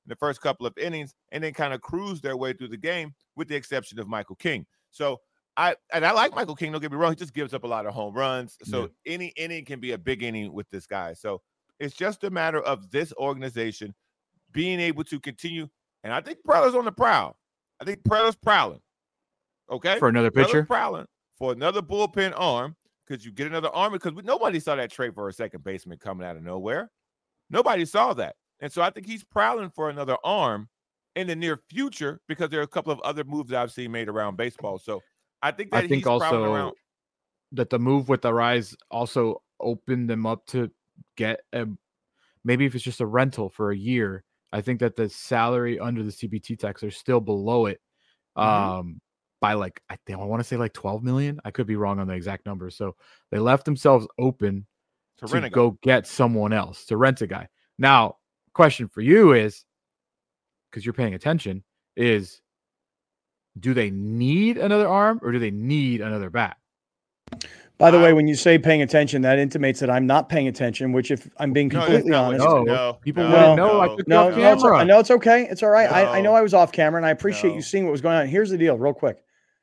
in the first couple of innings and then kind of cruise their way through the game, with the exception of Michael King. So I and I like Michael King, don't get me wrong. He just gives up a lot of home runs. So yeah. any inning can be a big inning with this guy. So it's just a matter of this organization being able to continue. And I think Preller's on the prowl. I think Preller's prowling. Okay?
For another pitcher?
Preller's prowling for another bullpen arm, because you get another arm, because nobody saw that trade for a second baseman coming out of nowhere. Nobody saw that. And so I think he's prowling for another arm in the near future, because there are a couple of other moves that I've seen made around baseball. So I think that
I think
he's
also
around.
that the move with the Rise also opened them up to get a, maybe if it's just a rental for a year. I think that the salary under the C B T tax are still below it um, mm-hmm. by like, I think I want to say like twelve million. I could be wrong on the exact number. So they left themselves open to, to go get someone else, to rent a guy. Now, question for you is, because you're paying attention, is do they need another arm or do they need another bat?
By the way, when you say paying attention, that intimates that I'm not paying attention, which, if I'm being completely
no,
honest,
no,
no,
people
no,
wouldn't
no,
know.
no,
I took
no,
off
no, it's,
camera.
I know it's okay. It's all right.
No.
I, I know I was off camera, and I appreciate
No.
you seeing what was going on. Here's the deal, real quick.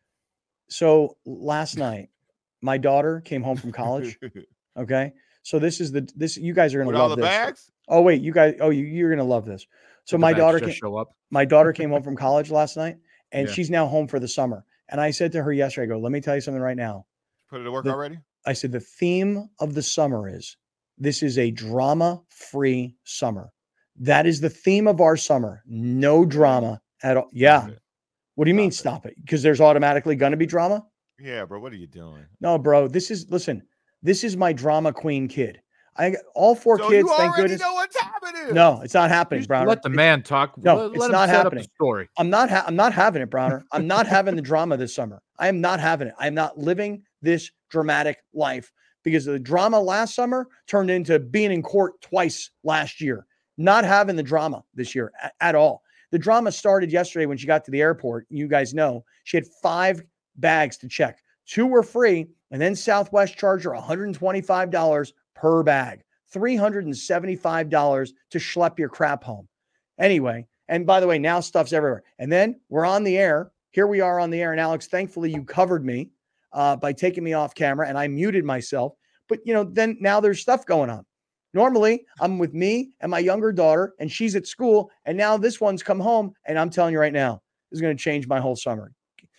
So last night, my daughter came home from college. Okay. So this is the, this, you guys are going to love
all the
this.
bags?
Oh, wait, you guys, oh, you, you're going to love this. So
Did
my
the bags
daughter
just
came,
show up.
my daughter came home from college last night, and
Yeah.
she's now home for the summer. And I said to her yesterday, I go, let me tell you something right now.
Put it to work
The-
already?
I said, the theme of the summer is, this is a drama-free summer. That is the theme of our summer. No drama at all. Yeah. What do you mean stop it? Because there's automatically going to be drama?
Yeah, bro. What are you doing?
No, bro. This is, listen, this is my drama queen kid. I all four
So
kids,
you
thank
already
goodness.
know what time it is.
No, it's not happening,
Just
Browner.
let the
It's-
man talk.
No,
let,
it's
let him
not
set
happening.
Up the story.
I'm not ha- I'm not having it, Browner. I'm not having the drama this summer. I am not having it. I'm not living this dramatic life, because the drama last summer turned into being in court twice last year. Not having the drama this year at, at all. The drama started yesterday when she got to the airport. You guys know she had five bags to check. Two were free, and then Southwest charged her one hundred twenty-five dollars per bag. three hundred seventy-five dollars to schlep your crap home. Anyway, and by the way, now stuff's everywhere. And then we're on the air. Here we are on the air. And Alex, thankfully you covered me uh, by taking me off camera, and I muted myself. But, you know, then now there's stuff going on. Normally I'm with me and my younger daughter, and she's at school. And now this one's come home, and I'm telling you right now, this is going to change my whole summer.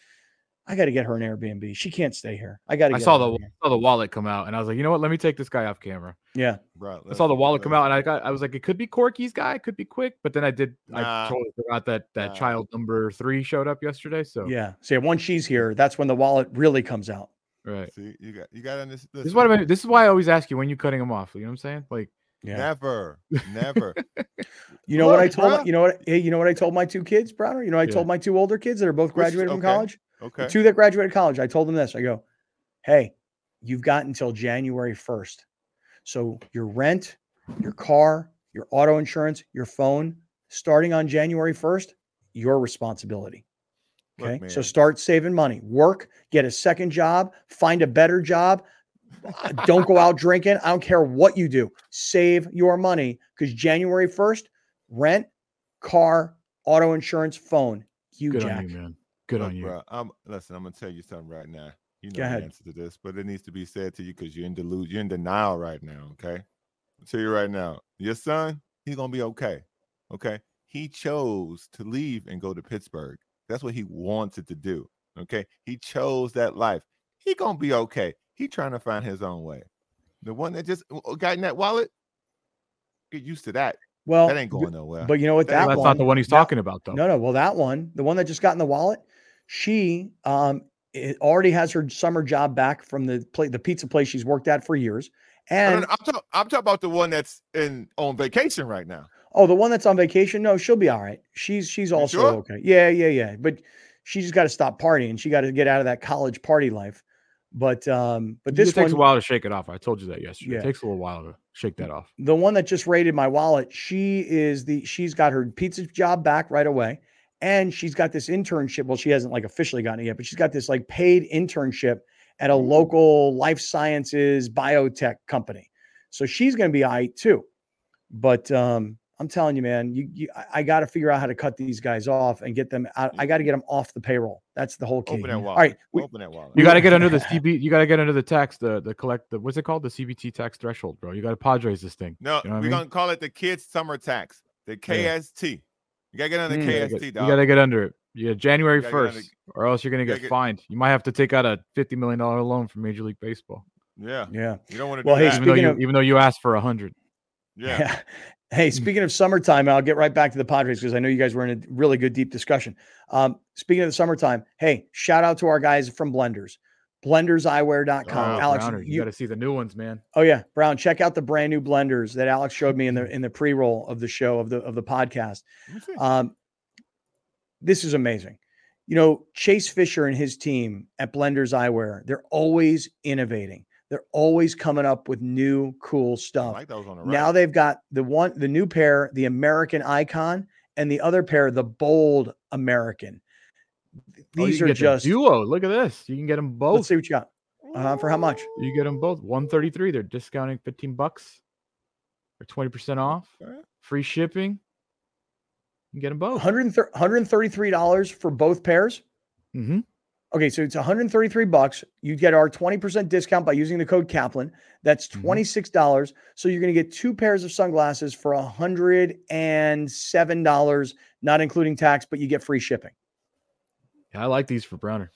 I got to get her an Airbnb. She can't stay here. I got to.
I saw the I saw the wallet come out, and I was like, you know what? Let me take this guy off camera.
Yeah,
bro.
I saw the wallet come out, and I got I was like, it could be Corky's guy, it could be Quick, but then I did. Nah, I totally forgot that that nah. child number three showed up yesterday. So
yeah, so yeah, once she's here, that's when the wallet really comes out.
Right.
See, you got you got to understand.
This is what I mean. This is why I always ask you when you cutting them off. You know what I'm saying? Like,
yeah. never, never.
You know Look, what I told my, you know what hey, you know what I told my two kids, Browner? You know what I yeah. told my two older kids that are both graduated
okay.
from college.
Okay.
The two that graduated college, I told them this. I go, hey, you've got until January first. So your rent, your car, your auto insurance, your phone, starting on January first, your responsibility. Okay. Look, so start saving money, work, get a second job, find a better job. Don't go out drinking. I don't care what you do. Save your money, because January first, rent, car, auto insurance, phone. You,
Good
Jack.
on you, man. Good
Look,
on you.
Bro, I'm, listen, I'm gonna tell you something right now. You know
Go
the
ahead.
answer to this, but it needs to be said to you because you're in delusion, you're in denial right now. Okay, I'll tell you right now, your son, he's gonna be okay. Okay, he chose to leave and go to Pittsburgh. That's what he wanted to do. Okay, he chose that life. He gonna be okay. He trying to find his own way. The one that just got in that wallet, get used to that.
Well,
that ain't going nowhere.
But you know what? That,
that
that's
one, not the one he's
that,
talking about, though.
No, no. Well, that one, the one that just got in the wallet, she um it already has her summer job back from the play, the pizza place she's worked at for years. And
I'm talking, I'm talking about the one that's in on vacation right now.
Oh, the one that's on vacation? No, she'll be all right. She's she's also
sure?
okay. Yeah, yeah, yeah. But she just got to stop partying. She got to get out of that college party life. But um, but this
it takes
one,
a while to shake it off. I told you that yesterday.
Yeah.
It takes a little while to shake that off.
The one that just raided my wallet, she is the she's got her pizza job back right away, and she's got this internship. Well, she hasn't like officially gotten it yet, but she's got this like paid internship at a local life sciences biotech company. So she's going to be all right too. But um, I'm telling you, man, you, you I got to figure out how to cut these guys off and get them out. I got to get them off the payroll. That's the whole key.
Open that wallet.
All right.
We, Open that wallet.
You got to get under the C B. You got to get under the tax, the, the collect, the, what's it called? The C B T tax threshold, bro. You got to Padres this thing.
No,
you know
we're going to call it the kids summer tax, the K S T. Yeah. You got to get under the
Mm,
K S T,
get,
dog.
You got to get under it. Yeah, January first,
under,
or else you're going to get, get fined. You might have to take out a fifty million dollars loan from Major League Baseball.
Yeah.
Yeah.
You don't want to
well,
do
hey,
that.
Even though, you,
of,
even though you asked for a hundred.
Yeah.
yeah. Hey, speaking of summertime, I'll get right back to the Padres because I know you guys were in a really good, deep discussion. Um, speaking of the summertime, hey, shout out to our guys from Blenders, blenders eyewear dot com.
Oh,
Alex,
Browner, you, you got to see the new ones, man.
Oh yeah, Brown, check out the brand new blenders that Alex showed me in the in the pre-roll of the show of the of the podcast. Um, this is amazing. You know, Chase Fisher and his team at Blenders Eyewear, they're always innovating. They're always coming up with new cool stuff.
I like those on the right.
Now they've got the one, the new pair, the American Icon, and the other pair, the Bold American. These
oh,
are just
the duo. Look at this. You can get them both.
Let's see what you got. Uh, for how much?
You get them both. one thirty-three. They're discounting fifteen bucks. They're twenty percent off. Free shipping. You can get them both.
one hundred thirty-three dollars for both pairs.
Mm-hmm.
Okay, so it's one hundred thirty-three bucks. You get our twenty percent discount by using the code Kaplan. That's twenty-six dollars. Mm-hmm. So you're going to get two pairs of sunglasses for one hundred seven dollars, not including tax, but you get free shipping.
Yeah, I like these for Browner.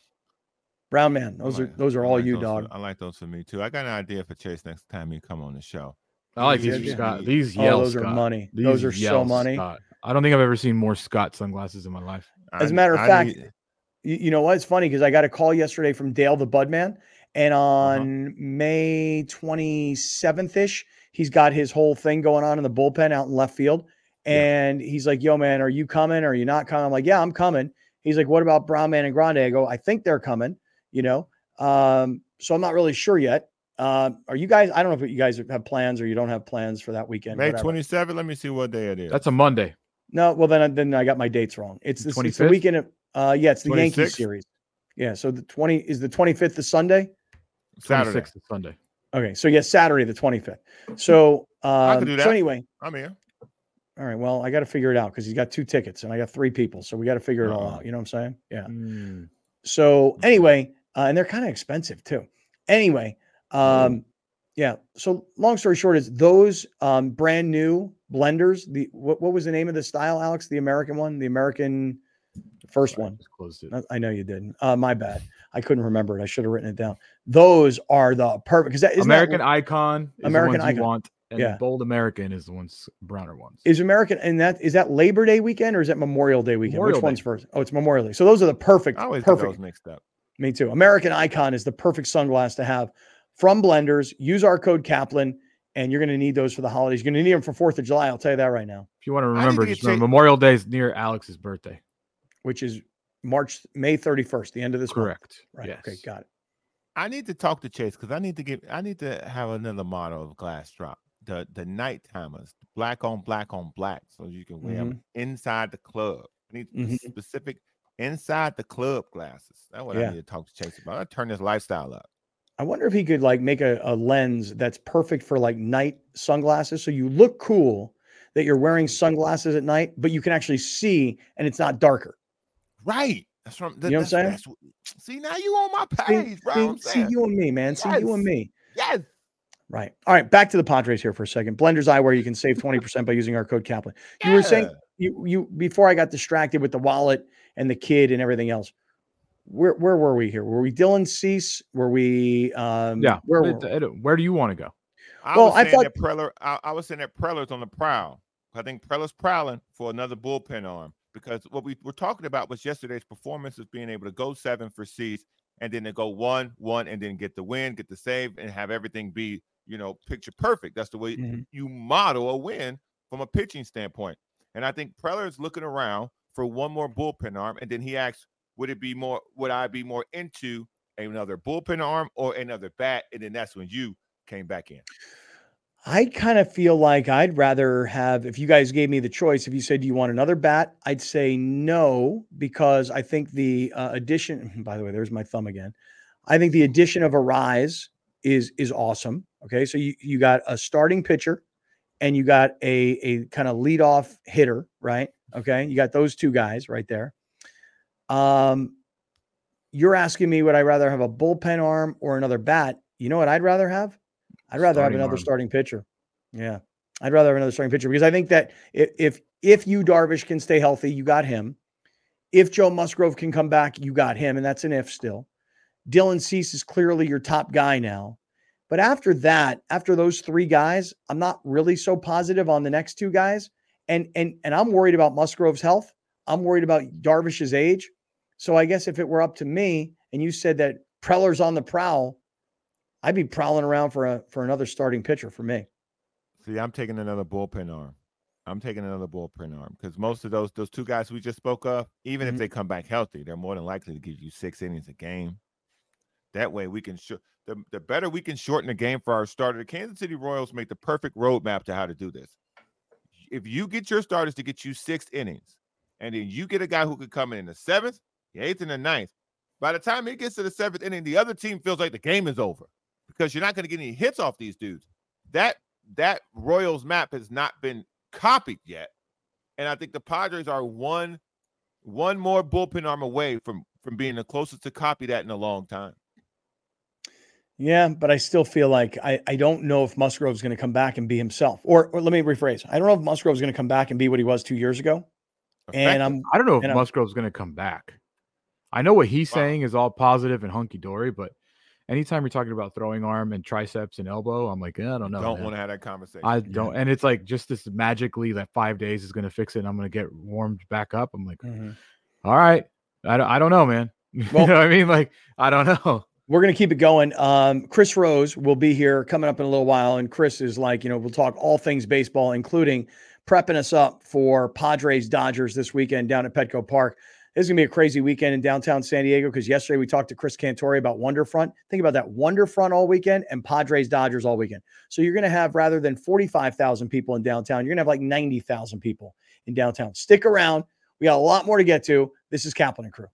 Brown man, those like, are those are all
like
you,
those
dog.
For, I like those for me too. I got an idea for Chase next time you come on the show.
I like these, these Scott. These yell
oh, those
Scott.
are money.
These
those are so money.
Scott. I don't think I've ever seen more Scott sunglasses in my life.
As a matter of I fact, need... you, you know what? It's funny because I got a call yesterday from Dale the Budman, and on uh-huh. May twenty-seventh ish, he's got his whole thing going on in the bullpen out in left field, and yeah. he's like, "Yo, man, are you coming? Or are you not coming?" I'm like, "Yeah, I'm coming." He's like, "What about Brown Man and Grande?" I go, "I think they're coming." You know, um, so I'm not really sure yet. Uh, are you guys? I don't know if you guys have plans or you don't have plans for that weekend.
May twenty-seventh. Let me see what day it is.
That's a Monday.
No, well then, then I got my dates wrong. It's the, it's the weekend of, uh, yeah, it's the
twenty-sixth?
Yankees series. Yeah. So the twenty is the twenty-fifth the Sunday?
Saturday.
Is Sunday.
Okay. So yes, Saturday, the twenty-fifth. So, um,
I can do that.
So anyway,
I'm here.
All right. Well, I got to figure it out because he's got two tickets and I got three people. So we got to figure it all out. You know what I'm saying? Yeah.
Mm.
So anyway, uh, and they're kind of expensive too. Anyway, um, mm. yeah. So long story short is those um, brand new blenders. The what, what was the name of the style, Alex? The American one, the American first one.
I just closed it.
I know you didn't. Uh, my bad. I couldn't remember it. I should have written it down. Those are the perfect because that is
American
that,
Icon. Is
American
the ones
Icon.
You want, and
yeah.
Bold American is the ones Browner ones.
Is American and that is that Labor Day weekend or is that Memorial Day weekend?
Memorial
Which
Day.
one's first? Oh, it's Memorial Day. So those are the perfect.
I always
perfect.
get those mixed up.
Me too. American Icon is the perfect sunglass to have from Blenders. Use our code Kaplan, and you're going to need those for the holidays. You're going to need them for fourth of July. I'll tell you that right now.
If you want to remember, just remember Memorial Day is near Alex's birthday,
which is March May thirty-first, the end of this
Correct.
month. Right.
Yes.
Okay. Got it.
I need to talk to Chase because I need to get. I need to have another model of glass drop. The the night timers, black on black on black, so you can wear mm-hmm. them inside the club. I need mm-hmm. specific inside the club glasses. That's what yeah. I need to talk to Chase about. I turn this lifestyle up.
I wonder if he could like make a, a lens that's perfect for like night sunglasses, so you look cool that you're wearing sunglasses at night, but you can actually see and it's not darker.
Right. That's what I'm, that,
you know what I'm saying.
See, now you on my page,
see,
bro.
See, see you and me, man. See yes. you and me.
Yes.
Right. All right. Back to the Padres here for a second. Blenders Eyewear, you can save twenty percent by using our code Kaplan. You yeah. were saying you you before I got distracted with the wallet and the kid and everything else. Where where were we here? Were we Dylan Cease? Were we um
yeah,
where
where,
were we?
where do you want to go?
I well, was I thought that Preller, I, I was saying that Preller's on the prowl. I think Preller's prowling for another bullpen arm because what we were talking about was yesterday's performance of being able to go seven for Cease and then to go one, one, and then get the win, get the save, and have everything be, you know, picture perfect. That's the way mm-hmm. you model a win from a pitching standpoint. And I think Preller is looking around for one more bullpen arm, and then he asks, would it be more, would I be more into another bullpen arm or another bat? And then that's when you came back in.
I kind of feel like I'd rather have, if you guys gave me the choice, if you said, do you want another bat? I'd say no, because I think the uh, addition, by the way, there's my thumb again. I think the addition of Arise is, is awesome. Okay. So you, you got a starting pitcher and you got a, a kind of leadoff hitter, right? Okay. You got those two guys right there. Um, you're asking me, would I rather have a bullpen arm or another bat? You know what I'd rather have? I'd rather starting have another arm. starting pitcher. Yeah. I'd rather have another starting pitcher because I think that if, if, if you Darvish can stay healthy, you got him. If Joe Musgrove can come back, you got him. And that's an if still. Dylan Cease is clearly your top guy now. But after that, after those three guys, I'm not really so positive on the next two guys. And, and, and I'm worried about Musgrove's health. I'm worried about Darvish's age. So I guess if it were up to me and you said that Preller's on the prowl, I'd be prowling around for a, for another starting pitcher for me.
See, I'm taking another bullpen arm. I'm taking another bullpen arm because most of those, those two guys we just spoke of, even mm-hmm. if they come back healthy, they're more than likely to give you six innings a game. That way we can, sh- the, the better we can shorten the game for our starter. The Kansas City Royals make the perfect roadmap to how to do this. If you get your starters to get you six innings, and then you get a guy who could come in in the seventh, the eighth, and the ninth, by the time it gets to the seventh inning, the other team feels like the game is over because you're not going to get any hits off these dudes. That that Royals map has not been copied yet, and I think the Padres are one one more bullpen arm away from from being the closest to copy that in a long time.
Yeah, but I still feel like I, I don't know if Musgrove's going to come back and be himself. Or, or let me rephrase. I don't know if Musgrove's going to come back and be what he was two years ago.
Effective.
And I'm
I don't know if Musgrove's going to come back. I know what he's wow. saying is all positive and hunky-dory, but anytime you're talking about throwing arm and triceps and elbow, I'm like, yeah, I don't know.
Don't want to have that conversation.
I don't. Yeah. And it's like just this magically that five days is going to fix it and I'm going to get warmed back up. I'm like, mm-hmm. all right. I don't, I don't know, man. Well, you know what I mean? Like, I don't know.
We're going to keep it going. Um, Chris Rose will be here coming up in a little while. And Chris is like, you know, we'll talk all things baseball, including prepping us up for Padres Dodgers this weekend down at Petco Park. This is going to be a crazy weekend in downtown San Diego because yesterday we talked to Chris Cantori about Wonderfront. Think about that, Wonderfront all weekend and Padres Dodgers all weekend. So you're going to have, rather than forty-five thousand people in downtown, you're going to have like ninety thousand people in downtown. Stick around. We got a lot more to get to. This is Kaplan and Crew.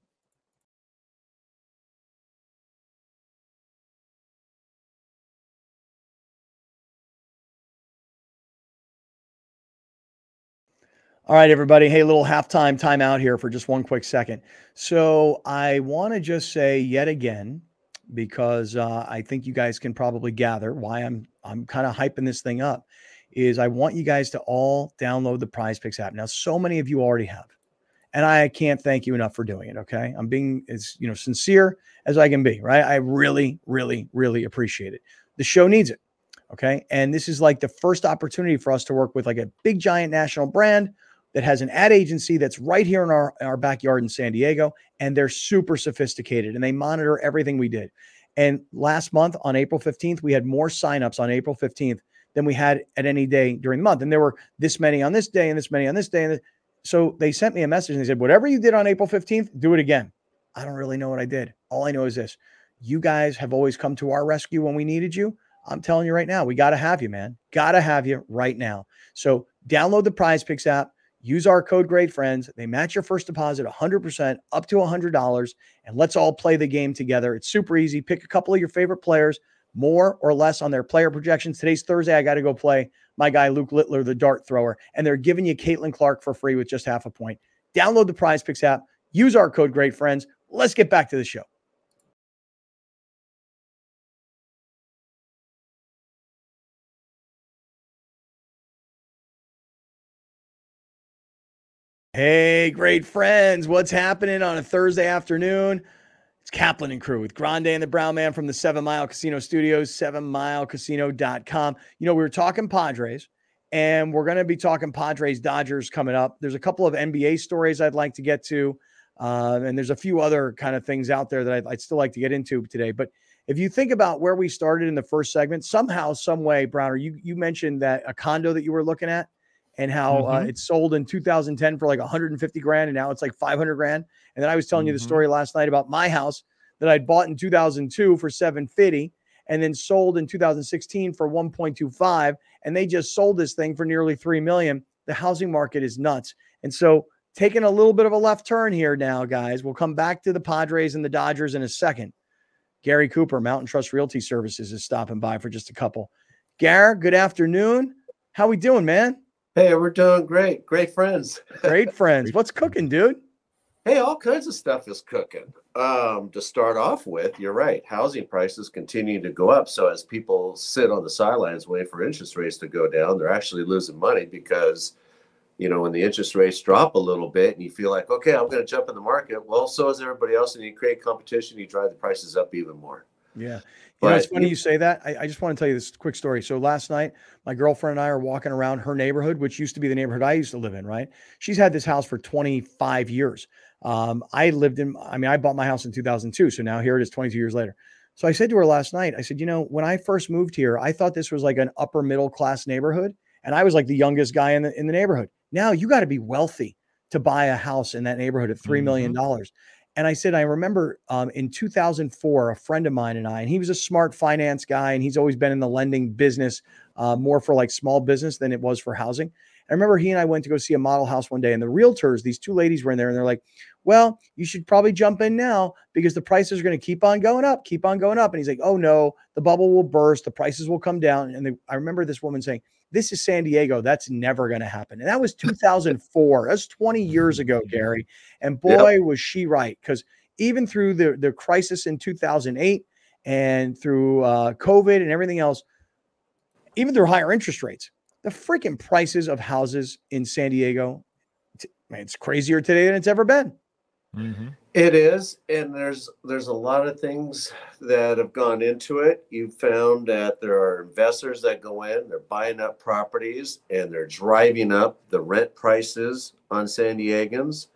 All right, everybody. Hey, little halftime timeout here for just one quick second. So I want to just say yet again, because uh, I think you guys can probably gather why I'm I'm kind of hyping this thing up, is I want you guys to all download the Prize Picks app. Now, so many of you already have, and I can't thank you enough for doing it. Okay, I'm being as you know sincere as I can be. Right? I really, really, really appreciate it. The show needs it. Okay, and this is like the first opportunity for us to work with like a big giant national brand that has an ad agency that's right here in our, in our backyard in San Diego, and they're super sophisticated, and they monitor everything we did. And last month on April fifteenth, we had more signups on April fifteenth than we had at any day during the month. And there were this many on this day and this many on this day. And so they sent me a message and they said, whatever you did on April fifteenth, do it again. I don't really know what I did. All I know is this. You guys have always come to our rescue when we needed you. I'm telling you right now, we got to have you, man. Got to have you right now. So download the Prize Picks app. Use our code GREATFRIENDS. They match your first deposit one hundred percent up to one hundred dollars. And let's all play the game together. It's super easy. Pick a couple of your favorite players, more or less on their player projections. Today's Thursday. I got to go play my guy, Luke Littler, the dart thrower. And they're giving you Caitlin Clark for free with just half a point. Download the Prize Picks app. Use our code GREATFRIENDS. Let's get back to the show. Hey, great friends. What's happening on a Thursday afternoon? It's Kaplan and Crew with Grande and the Brown Man from the Seven Mile Casino Studios, seven mile casino dot com. You know, we were talking Padres, and we're going to be talking Padres Dodgers coming up. There's a couple of N B A stories I'd like to get to, uh, and there's a few other kind of things out there that I'd, I'd still like to get into today. But if you think about where we started in the first segment, somehow, some way, Browner, you, you mentioned that a condo that you were looking at, and how mm-hmm. uh, it sold in two thousand ten for like one hundred fifty grand, and now it's like five hundred grand. And then I was telling mm-hmm. you the story last night about my house that I'd bought in two thousand two for seven fifty, and then sold in two thousand sixteen for one point two five, and they just sold this thing for nearly three million. The housing market is nuts. And so taking a little bit of a left turn here now, guys. We'll come back to the Padres and the Dodgers in a second. Gary Cooper, Mountain Trust Realty Services, is stopping by for just a couple. Gary, good afternoon. How we doing, man?
Hey, we're doing great. Great friends.
Great friends. What's cooking, dude?
Hey, all kinds of stuff is cooking. Um, to start off with, you're right. Housing prices continue to go up. So as people sit on the sidelines waiting for interest rates to go down, they're actually losing money because, you know, when the interest rates drop a little bit and you feel like, okay, I'm going to jump in the market. Well, so is everybody else. And you create competition, you drive the prices up even more.
Yeah. You know, it's funny you say that. I, I just want to tell you this quick story. So last night, my girlfriend and I are walking around her neighborhood, which used to be the neighborhood I used to live in, right? She's had this house for twenty-five years. Um, I lived in, I mean, I bought my house in two thousand two. So now here it is twenty-two years later. So I said to her last night, I said, you know, when I first moved here, I thought this was like an upper middle class neighborhood. And I was like the youngest guy in the, in the neighborhood. Now you got to be wealthy to buy a house in that neighborhood at three million dollars. Mm-hmm. And I said, I remember um, in two thousand four, a friend of mine and I, and he was a smart finance guy, and he's always been in the lending business, uh, more for like small business than it was for housing. I remember he and I went to go see a model house one day, and the realtors, these two ladies were in there, and they're like, well, you should probably jump in now because the prices are going to keep on going up, keep on going up. And he's like, oh no, the bubble will burst. The prices will come down. And the, I remember this woman saying, this is San Diego. That's never going to happen. And that was two thousand four. That's twenty years ago, Gary. And boy, yep. was she right. Because even through the, the crisis in two thousand eight and through uh, COVID and everything else, even through higher interest rates, the freaking prices of houses in San Diego, it's, man, it's crazier today than it's ever been.
Mm-hmm. It is. And there's there's a lot of things that have gone into it. You found that there are investors that go in, they're buying up properties, and they're driving up the rent prices on San Diegans.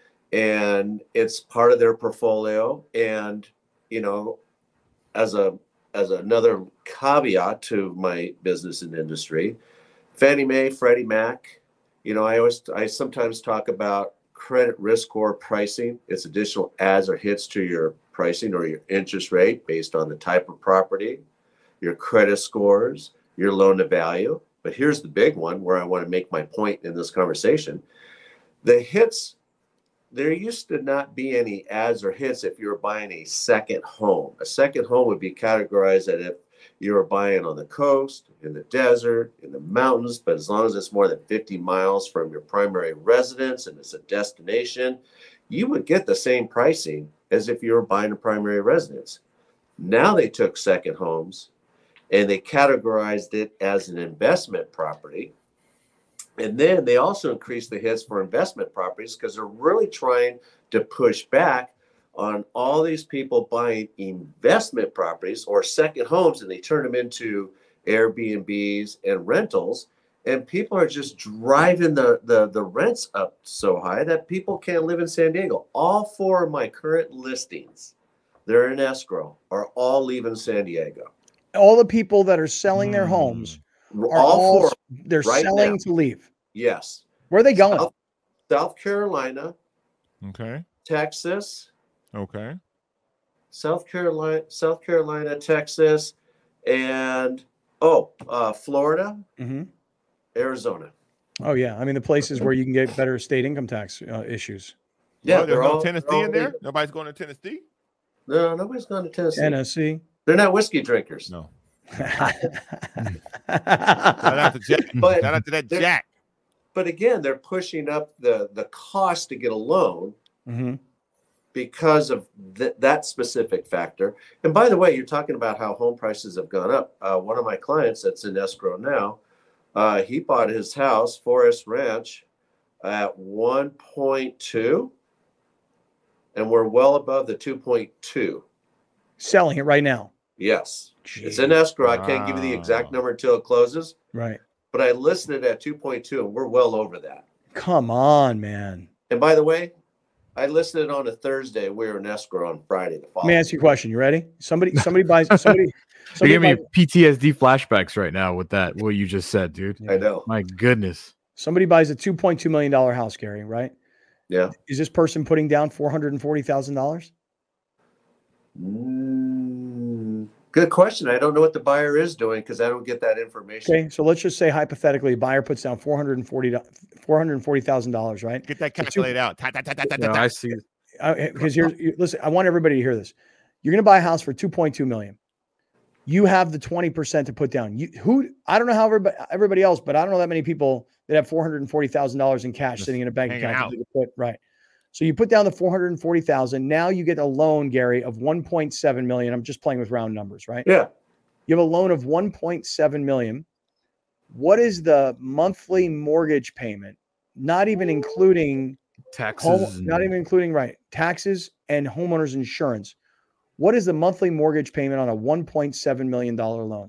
And it's part of their portfolio. And, you know, as a as another caveat to my business and industry, Fannie Mae, Freddie Mac, you know, I always I sometimes talk about credit risk score pricing. It's additional adds or hits to your pricing or your interest rate based on the type of property, your credit scores, your loan to value. But here's the big one where I want to make my point in this conversation. The hits, there used to not be any adds or hits if you were buying a second home. A second home would be categorized as if you were buying on the coast, in the desert, in the mountains, but as long as it's more than fifty miles from your primary residence and it's a destination, you would get the same pricing as if you were buying a primary residence. Now they took second homes and they categorized it as an investment property. And then they also increased the hits for investment properties because they're really trying to push back on all these people buying investment properties or second homes, and they turn them into Airbnbs and rentals. And people are just driving the, the, the rents up so high that people can't live in San Diego. All four of my current listings, they're in escrow, are all leaving San Diego.
All the people that are selling their homes are all, all four, they're right selling now. To leave.
Yes.
Where are they going?
South, South Carolina.
Okay.
Texas.
Okay.
South Carolina, South Carolina, Texas, and oh, uh, Florida,
mm-hmm.
Arizona.
Oh yeah, I mean the places where you can get better state income tax uh, issues.
Yeah,
oh, there's no all, Tennessee in there. Nobody's going to Tennessee.
No, nobody's going to Tennessee.
Tennessee.
They're not whiskey drinkers.
No. Shout out to Jack. But Shout out to that Jack.
But again, they're pushing up the the cost to get a loan.
Mm-hmm.
Because of th- that specific factor. And by the way, you're talking about how home prices have gone up. Uh, one of my clients that's in escrow now, uh, he bought his house, Forest Ranch, at one point two, and we're well above the two point two.
Selling it right now?
Yes.
Jeez.
It's in escrow. Wow. I can't give you the exact number until it closes.
Right.
But I listed it at two point two, and we're well over that.
Come on, man.
And by the way, I listed it on a Thursday. We were in escrow on Friday. The
Let me ask you a question. You ready? Somebody, somebody buys. Somebody.
You're giving me P T S D flashbacks right now with that. What you just said, dude.
I know.
My goodness.
Somebody buys a two point two million dollar house, Gary. Right?
Yeah.
Is this person putting down four hundred and forty thousand dollars?
Mm, good question. I don't know what the buyer is doing because I don't get that information.
Okay, so let's just say hypothetically, a buyer puts down four hundred and forty four hundred and forty thousand dollars, right?
Get that calculated out. Ta, ta, ta, ta, ta,
no,
ta.
I see.
Because uh, here's listen, I want everybody to hear this. You're going to buy a house for two point two million. You have the twenty percent to put down. You who I don't know how everybody, everybody else, but I don't know that many people that have four hundred forty thousand dollars in cash
Just
sitting in a bank account.
out.
That they could put, right. So you put down the four hundred forty thousand. Now you get a loan, Gary, of one point seven million. I'm just playing with round numbers, right?
Yeah.
You have a loan of one point seven million. What is the monthly mortgage payment? Not even including
Taxes.
home, not even including right taxes and homeowners insurance. What is the monthly mortgage payment on a one point seven million dollars loan?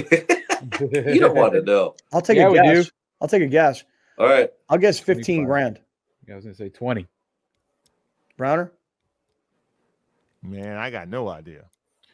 You don't want to know.
I'll take
Yeah,
a
we
guess.
do.
I'll take a guess.
All right.
I'll guess fifteen
twenty-five.
grand.
Yeah, I was gonna say twenty.
Browner?
Man, I got no idea.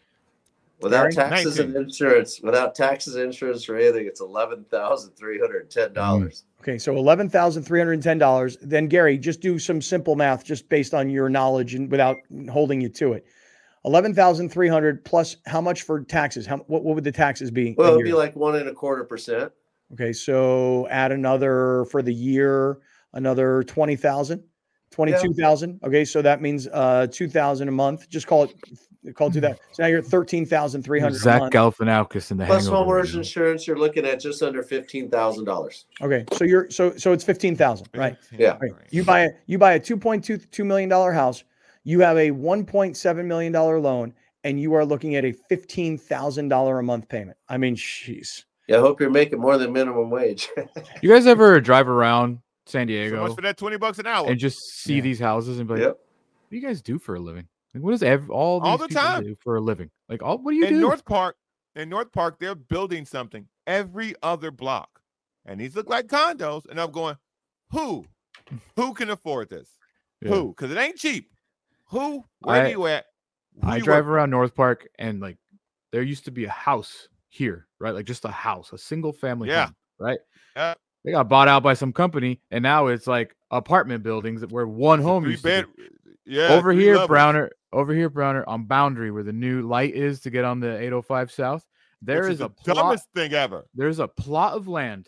Without
Gary?
taxes and
nineteen.
insurance, without taxes, insurance, or anything, it's eleven thousand three hundred ten dollars.
Okay, so eleven thousand three hundred ten dollars. Then Gary, just do some simple math, just based on your knowledge and without holding you to it. Eleven thousand three hundred plus how much for taxes? How what, what would the taxes be?
Well,
a
it'd
year?
be like one and a quarter percent.
Okay, so add another for the year, another twenty thousand, twenty-two thousand. Okay, so that means uh two thousand a month. Just call it call it two thousand. So now you're at thirteen thousand three hundred a
Zach
month.
Galifianakis in the
Plus
Hangover.
homeowners insurance, you're looking at just under fifteen thousand dollars.
Okay, so you're so so it's fifteen thousand, right?
Yeah.
Right. You buy a you buy a two point two two million dollar house, you have a one point seven million dollar loan, and you are looking at a fifteen thousand dollar a month payment. I mean, jeez.
Yeah, I hope you're making more than minimum wage.
You guys ever drive around San
So
Diego
much for that twenty bucks an hour.
and just see
Yeah.
these houses and be like,
Yep.
what do you guys do for a living? Like, what does ev- all these
All the
people
time.
do for a living? Like, all what do you
in
do?
North Park, in North Park, they're building something every other block, and these look like condos. And I'm going, who, who can afford this?
Yeah.
Who? Because it ain't cheap. Who? Where
I-
are you at? Who
I
you
drive
work
around North Park and like there used to be a house here, right? Like just a house, a single family
Yeah.
home, right?
Yeah.
They got bought out by some company and now it's like apartment buildings that where one
for?
home
Three
used to
bed.
be.
Yeah.
Over
three
here,
levels.
Browner, over here, Browner, on Boundary where the new light is to get on the eight oh five South, there
Which
is
the
a plot,
dumbest thing ever.
there's a plot of land.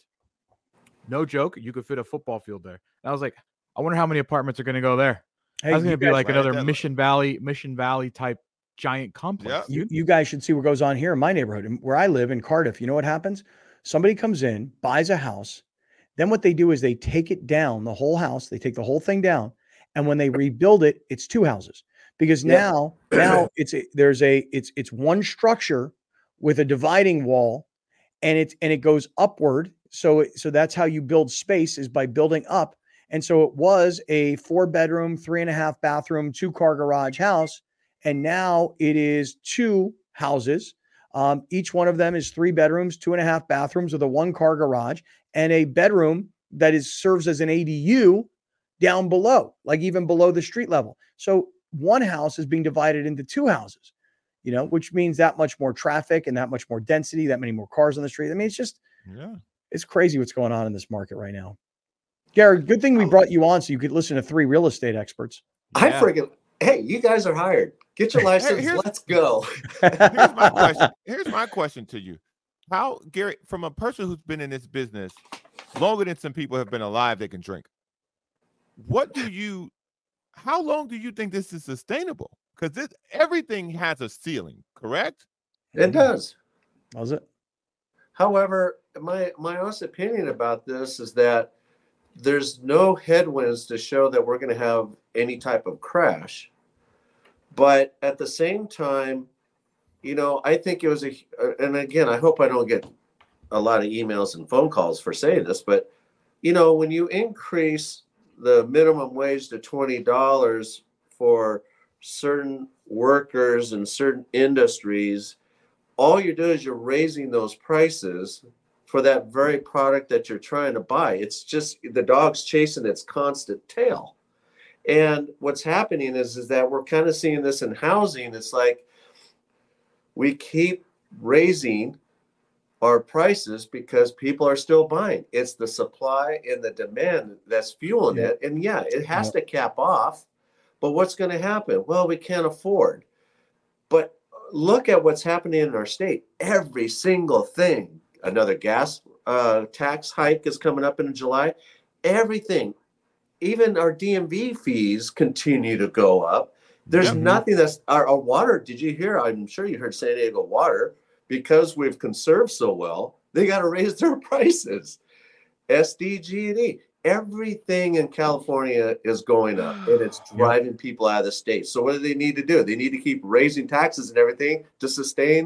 No joke, you could fit a football field there. And I was like, I wonder how many apartments are going to go there.
Hey,
That's going
you
to be
guys-
like
right,
another
that-
Mission Valley, Mission Valley type giant complex.
Yeah.
you, you guys should see what goes on here in my neighborhood and where I live in Cardiff. You know what happens? Somebody comes in, buys a house. Then what they do is they take it down, the whole house. They take the whole thing down. And when they rebuild it, it's two houses because
Yeah.
now, now it's a, there's a, it's, it's one structure with a dividing wall and it's, and it goes upward. So, it- so that's how you build space is by building up. And so it was a four bedroom, three and a half bathroom, two car garage house. And now it is two houses. Um, each one of them is three bedrooms, two and a half bathrooms with a one car garage and a bedroom that is serves as an A D U down below, like even below the street level. So one house is being divided into two houses, you know, which means that much more traffic and that much more density, that many more cars on the street. I mean, it's just,
Yeah.
it's crazy what's going on in this market right now. Gary, good thing we brought you on so you could listen to three real estate experts.
I
Yeah.
freaking, hey, you guys are hired. Get your license.
here's-
Let's go.
Here's my question. Here's my question to you. How, Gary, from a person who's been in this business longer than some people have been alive that can drink, what do you, how long do you think this is sustainable? Because this everything has a ceiling, correct?
It does.
Was it?
However, my my honest opinion about this is that there's no headwinds to show that we're going to have any type of crash. But at the same time, you know, I think it was a, and again, I hope I don't get a lot of emails and phone calls for saying this, but, you know, when you increase the minimum wage to twenty dollars for certain workers and certain industries, all you do is you're raising those prices for that very product that you're trying to buy. It's just the dog's chasing its constant tail. And what's happening is, is that we're kind of seeing this in housing. It's like we keep raising our prices because people are still buying. It's the supply and the demand that's fueling
Yeah.
it. And yeah, it has
Yeah.
to cap off. But what's going to happen? Well, we can't afford. But look at what's happening in our state. Every single thing. Another gas uh, tax hike is coming up in July. Everything. Even our D M V fees continue to go up. There's
Yep.
nothing that's our, our water. Did you hear? I'm sure you heard San Diego Water because we've conserved so well, they got to raise their prices. S D G and E, everything in California is going up, and it's driving yep. people out of the state. So what do they need to do? They need to keep raising taxes and everything to sustain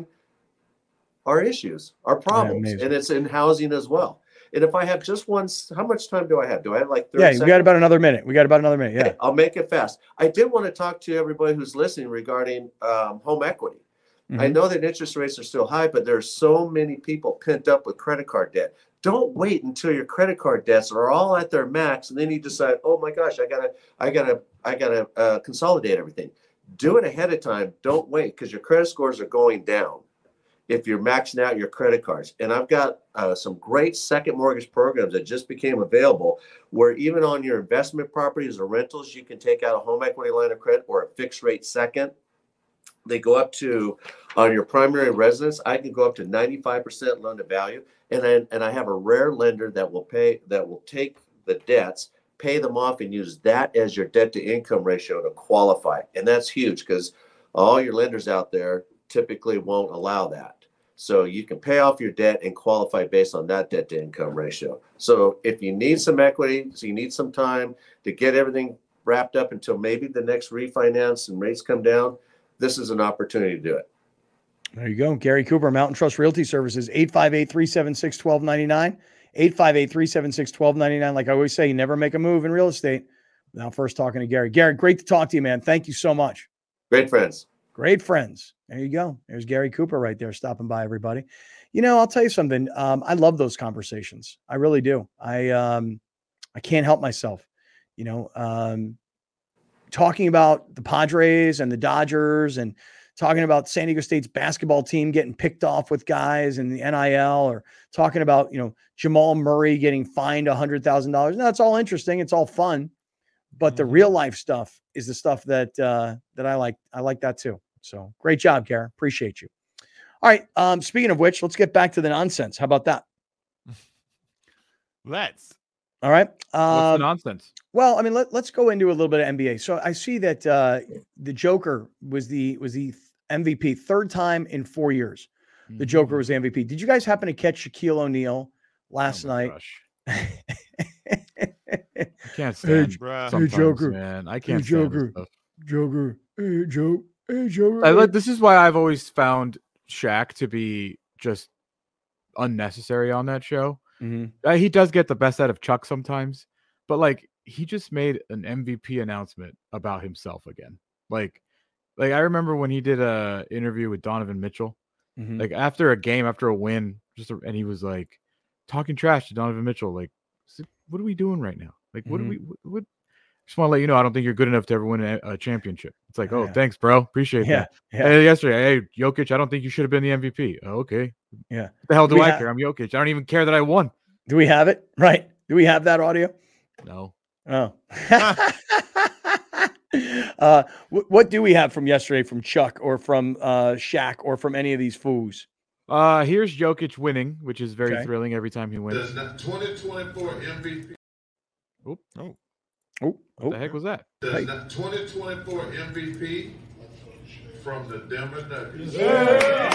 our issues, our problems, yeah, and it's in housing as well. And if I have just one, how much time do I have? Do I have like thirty
Yeah,
seconds?
We got about another minute. We got about another minute. Yeah,
okay, I'll make it fast. I did want to talk to everybody who's listening regarding um, home equity. Mm-hmm. I know that interest rates are still high, but there's so many people pent up with credit card debt. Don't wait until your credit card debts are all at their max, and then you decide, oh my gosh, I gotta, I gotta, I gotta uh, consolidate everything. Do it ahead of time. Don't wait, because your credit scores are going down if you're maxing out your credit cards. And I've got uh, some great second mortgage programs that just became available, where even on your investment properties or rentals, you can take out a home equity line of credit or a fixed rate second. They go up to, on your primary residence, I can go up to ninety-five percent loan to value. And I, and I have a rare lender that will pay, that will take the debts, pay them off, and use that as your debt to income ratio to qualify. And that's huge, because all your lenders out there typically won't allow that. So you can pay off your debt and qualify based on that debt to income ratio. So if you need some equity, so you need some time to get everything wrapped up until maybe the next refinance and rates come down, this is an opportunity to do it.
There you go. Gary Cooper, Mountain Trust Realty Services, eight five eight, three seven six, one two nine nine, eight five eight, three seven six, one two nine nine. Like I always say, you never make a move in real estate without first talking to Gary. Gary, great to talk to you, man. Thank you so much.
Great friends.
Great friends. There you go. There's Gary Cooper right there stopping by, everybody. You know, I'll tell you something. Um, I love those conversations. I really do. I um, I can't help myself. You know, um, talking about the Padres and the Dodgers and talking about San Diego State's basketball team getting picked off with guys in the N I L, or talking about, you know, Jamal Murray getting fined one hundred thousand dollars. No, it's all interesting. It's all fun. But the real life stuff is the stuff that uh, that I like. I like that too. So great job, Gary. Appreciate you. All right. Um, speaking of which, let's get back to the nonsense. How about that?
Let's.
All right. Um,
What's the nonsense?
Well, I mean, let, let's go into a little bit of N B A. So I see that uh, the Joker was the was the M V P, third time in four years. The Joker was the M V P. Did you guys happen to catch Shaquille O'Neal last
oh
night?
I can't stand
hey,
sometimes,
hey, Joker,
man. I can't
hey,
stand
Joker,
stuff.
Joker, hey, Joe, hey, Joker.
I like, this is why I've always found Shaq to be just unnecessary on that show.
Mm-hmm.
Uh, he does get the best out of Chuck sometimes, but like he just made an M V P announcement about himself again. Like, like I remember when he did a interview with Donovan Mitchell,
mm-hmm.
like after a game, after a win, just a, and he was like talking trash to Donovan Mitchell. Like, what are we doing right now? Like, what
mm-hmm.
do we? What, what? Just want to let you know, I don't think you're good enough to ever win a, a championship. It's like, oh,
yeah.
thanks, bro. Appreciate
yeah.
that.
Yeah.
Hey, yesterday, hey, Jokic, I don't think you should have been the M V P. Oh, okay.
Yeah.
What the hell do,
do
I
ha-
care? I'm Jokic. I don't even care that I won.
Do we have it? Right. Do we have that audio?
No.
Oh. uh, w- what do we have from yesterday from Chuck or from uh, Shaq or from any of these fools?
Uh, here's Jokic winning, which is very
okay.
thrilling every time he wins.
twenty twenty-four M V P.
Oop. Oh.
Oh,
what the heck was that?
The hey. twenty twenty-four M V P from the Denver Nuggets.
Yeah.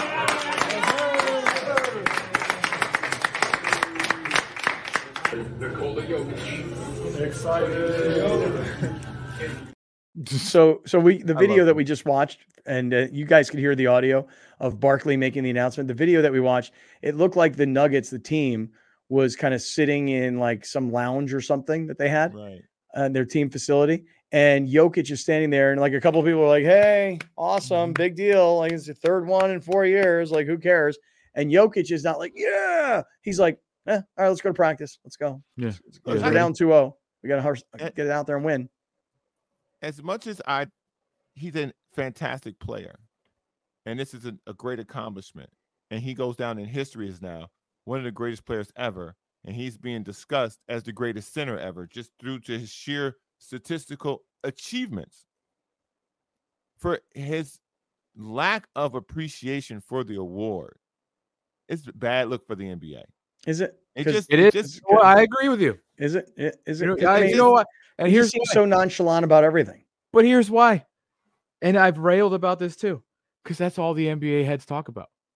Nikola Jokic.
Excited. So, so we the video that we just watched, and uh, you guys could hear the audio of Barkley making the announcement. The video that we watched, it looked like the Nuggets, the team, was kind of sitting in like some lounge or something that they had.
Right. Uh,
their team facility, and Jokic is standing there, and like a couple of people are like, "Hey, awesome, big deal! Like it's the third one in four years. Like who cares?" And Jokic is not like, "Yeah." He's like, eh, "All right, let's go to practice. Let's go.
Yeah,
let's, let's yeah. We're down two oh. We got to get it out there and win."
As much as I, he's a fantastic player, and this is a, a great accomplishment, and he goes down in history as now one of the greatest players ever. And he's being discussed as the greatest center ever, just through to his sheer statistical achievements. For his lack of appreciation for the award, it's a bad look for the N B A.
Is it?
It just
it,
it
is.
Just,
well, I agree with you.
Is it? Is it?
You know, I, you know what? And
he
here's
seems so nonchalant about everything.
But here's why. And I've railed about this too, because that's all the N B A heads talk about.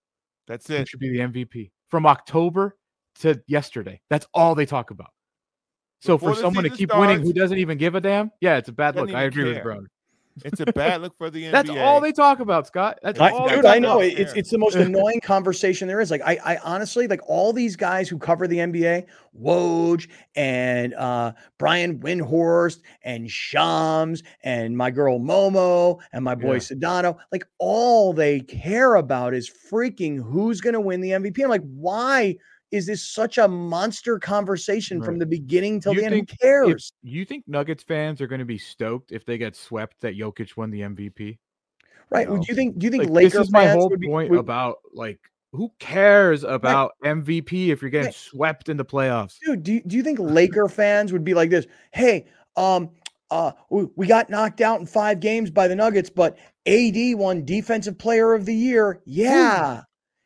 That's it.
Who should be the M V P from October to yesterday? That's all they talk about. So
Before
for someone to keep
starts,
winning who doesn't even give a damn, yeah, it's a bad look.
Doesn't
I
even
agree
care.
with Browner.
It's a bad look for the N B A.
That's all they talk about, Scott. That's
I,
all
dude,
they
I
talk
know
about.
it, it's it's the most annoying conversation there is. Like, I, I honestly like all these guys who cover the N B A, Woj and uh, Brian Windhorst and Shams and my girl Momo and my boy
Yeah.
Sedano. Like, all they care about is freaking who's going to win the M V P. I'm like, why is this such a monster conversation from
Right.
the beginning till
You
the end? Who
think
cares?
If, you think Nuggets fans are going to be stoked if they get swept that Jokic won the M V P?
Right?
No.
Do you think? Do you think
Like,
Laker
this is my
fans
whole
would be,
point
would-
about like who cares about M V P if you're getting
Right.
swept in the playoffs?
Dude, do you, do you think Laker fans would be like this? Hey, um, uh, we, we got knocked out in five games by the Nuggets, but A D won Defensive Player of the Year. Yeah,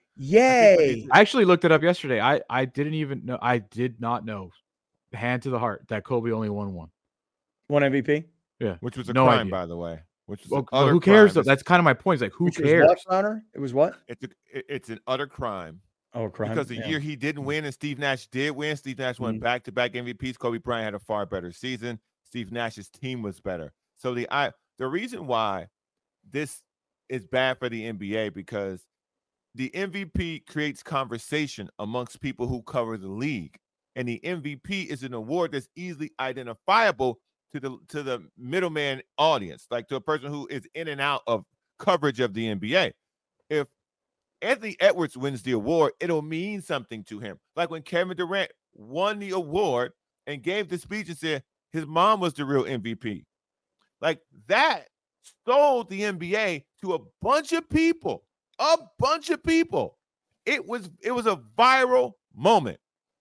yay!
I actually looked it up yesterday. I I didn't even know. I did not know. Hand to the heart that Kobe only won one.
One M V P.
Yeah,
Which was a
no
crime,
idea.
by the way. Which was
Well,
an
well,
utter
who cares?
crime.
Though?
It's-
That's kind of my point. It's like who
Which
cares?
was what, Connor? It was what?
It's, a, it- it's an utter crime.
Oh, crime.
Because the
Yeah.
year he didn't win and Steve Nash did win, Steve Nash won
Mhm.
back-to-back M V Ps. Kobe Bryant had a far better season. Steve Nash's team was better. So the I the reason why this is bad for the N B A because the M V P creates conversation amongst people who cover the league. And the M V P is an award that's easily identifiable to the to the middleman audience, like to a person who is in and out of coverage of the N B A. If Anthony Edwards wins the award, it'll mean something to him. Like when Kevin Durant won the award and gave the speech and said his mom was the real M V P. Like that sold the N B A to a bunch of people, a bunch of people. It was it was a viral moment.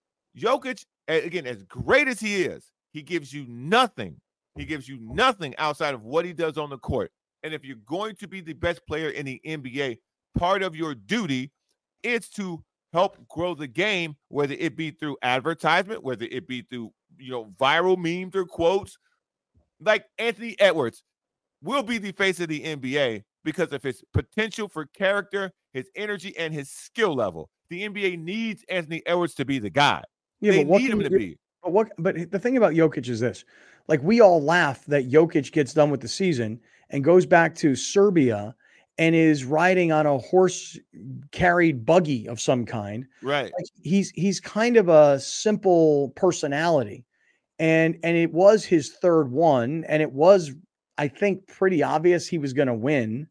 Jokic, again, as great as he is, he gives you nothing. He gives you nothing outside of what he does on the court. And if you're going to be the best player in the N B A, part of your duty is to help grow the game, whether it be through advertisement, whether it be through, you know, viral memes or quotes. Like Anthony Edwards will be the face of the N B A because of his potential for character, his energy, and his skill level. The N B A needs Anthony Edwards to be the guy.
Yeah,
they
but what
need him
can
to
you-
be.
But what? But the thing about Jokic is this: like, we all laugh that Jokic gets done with the season and goes back to Serbia and is riding on a horse-carried buggy of some kind.
Right.
Like, he's he's kind of a simple personality, and and it was his third one, and it was, I think, pretty obvious he was going to win.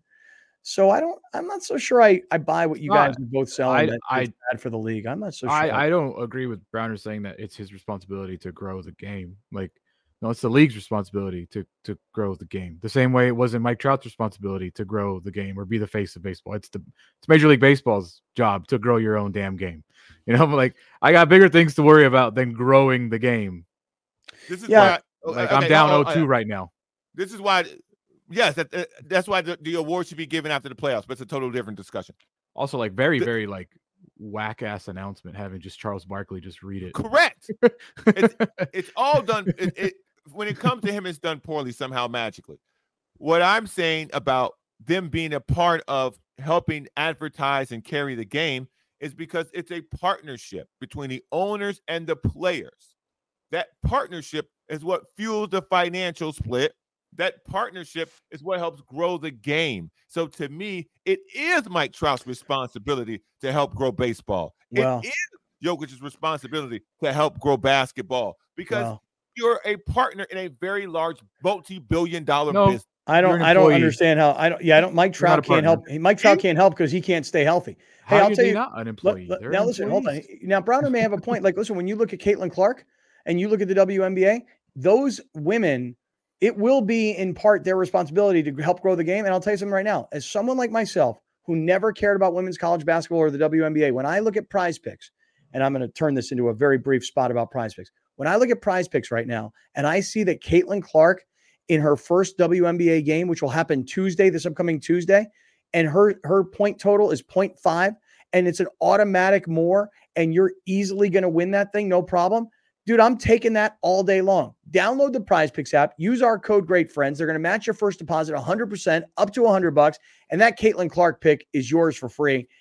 So I don't. I'm not so sure. I I buy what you guys
No,
are both selling.
I-
that
I-
it's bad for the league. I'm not so sure.
I, I don't agree with Browner saying that it's his responsibility to grow the game. Like, no, it's the league's responsibility to to grow the game. The same way it wasn't Mike Trout's responsibility to grow the game or be the face of baseball. It's the it's Major League Baseball's job to grow your own damn game. You know, like I got bigger things to worry about than growing the game.
This is
Yeah.
why
Like
okay,
I'm down
oh,
oh
oh,
two right now.
This is why, yes, that, uh, that's why the, the award should be given after the playoffs, but it's a totally different discussion.
Also, like very,
The-
very like whack ass announcement having just Charles Barkley just read it.
Correct. it's, it's all done. It, it, when it comes to him, it's done poorly somehow magically. What I'm saying about them being a part of helping advertise and carry the game is because it's a partnership between the owners and the players. That partnership is what fuels the financial split. That partnership is what helps grow the game. So to me, it is Mike Trout's responsibility to help grow baseball.
Well-
it is Jokic's responsibility to help grow basketball because
Wow.
you're a partner in a very large multi-billion dollar
No.
business.
I
You're
don't.
an
I don't
employee.
understand how. I don't. Yeah, I don't. Mike
You're not
Trout
a
can't help.
partner.
Mike Trout can't help because he can't stay healthy. Hey,
How
I'll
are
tell
they
you.
not an
Let-
employee?
let-
They're
now listen, hold on.
employees.
Now Browner may have a point. Like, listen, when you look at Caitlin Clark and you look at the W N B A, those women, it will be in part their responsibility to help grow the game. And I'll tell you something right now. As someone like myself who never cared about women's college basketball or the W N B A, when I look at Prize Picks, and I'm going to turn this into a very brief spot about Prize Picks. When I look at Prize Picks right now, and I see that Caitlin Clark in her first W N B A game, which will happen Tuesday, this upcoming Tuesday, and her her point total is zero point five, and it's an automatic more, and you're easily going to win that thing, no problem. Dude, I'm taking that all day long. Download the Prize Picks app. Use our code GreatFriends. They're going to match your first deposit one hundred percent up to one hundred bucks, and that Caitlin Clark pick is yours for free.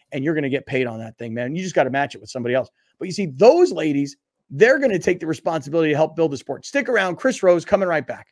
and you're going to get paid on that thing, man. You just got to match it with somebody else. But you see, those ladies, they're going to take the responsibility to help build the sport. Stick around. Chris Rose coming right back.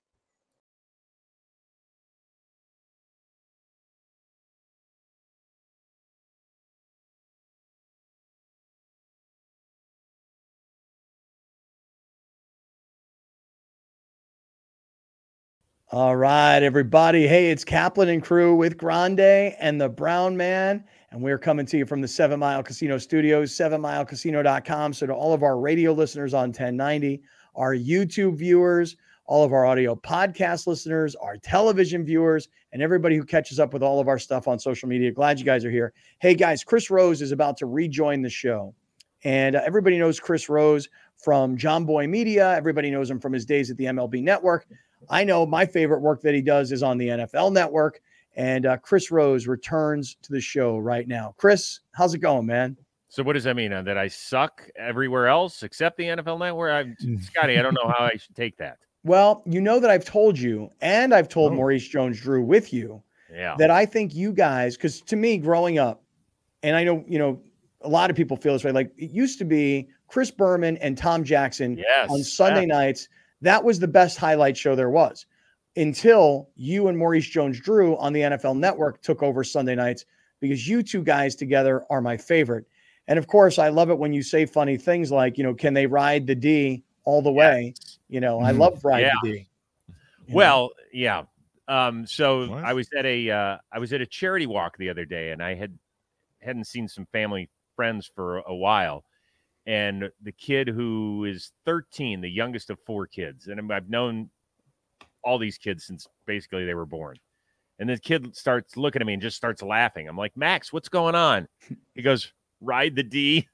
All right, everybody. Hey, it's Kaplan and crew with Grande and the Brown Man. And we're coming to you from the Seven Mile Casino Studios, seven mile casino dot com. So to all of our radio listeners on ten ninety, our YouTube viewers, all of our audio podcast listeners, our television viewers, and everybody who catches up with all of our stuff on social media, glad you guys are here. Hey, guys, Chris Rose is about to rejoin the show. And uh, everybody knows Chris Rose from John Boy Media. Everybody knows him from his days at the M L B Network. I know my favorite work that he does is on the N F L Network. And uh, Chris Rose returns to the show right now. Chris, how's it going, man?
So what does that mean? Uh, that I suck everywhere else except the N F L Network? I'm, Scotty, I don't know how I should take that.
Well, you know that I've told you, and I've told oh. Maurice Jones-Drew with you,
yeah.
that I think you guys, because to me, growing up, and I know, you know, a lot of people feel this way, like it used to be Chris Berman and Tom Jackson
yes.
on Sunday yeah. nights. That was the best highlight show there was. Until you and Maurice Jones-Drew on the N F L Network took over Sunday nights, because you two guys together are my favorite. And of course, I love it when you say funny things like, you know, can they ride the D all the way?
Yes.
You know, I love ride
yeah.
the D.
Well, know? yeah. Um, so
what?
I was at a uh, I was at a charity walk the other day, and I had hadn't seen some family friends for a while. And the kid who is thirteen, the youngest of four kids, and I've known all these kids since basically they were born. And the kid starts looking at me and just starts laughing. I'm like, Max, what's going on? He goes, ride the D.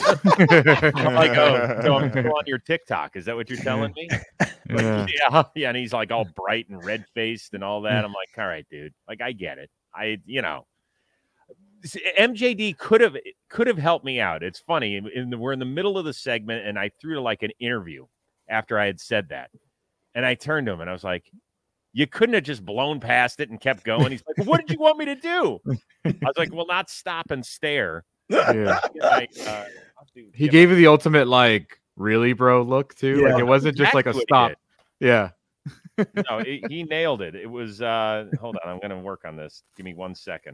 I'm like, oh, so I'm still on your TikTok. Is that what you're telling me? Like, yeah. yeah. Yeah. And he's like all bright and red faced and all that. I'm like, all right, dude. Like, I get it. I, you know, M J D could have, could have helped me out. It's funny. In the, we're in the middle of the segment and I threw to like an interview after I had said that. And I turned to him and I was like, you couldn't have just blown past it and kept going. He's like, well, what did you want me to do? I was like, well, not stop and stare.
Yeah.
Like, uh, dude,
he gave you the ultimate, like, really, bro, look, too.
Yeah.
Like, it wasn't just
exactly
like a stop. Yeah.
No, it, he nailed it. It was, uh, hold on, I'm going to work on this. Give me one second.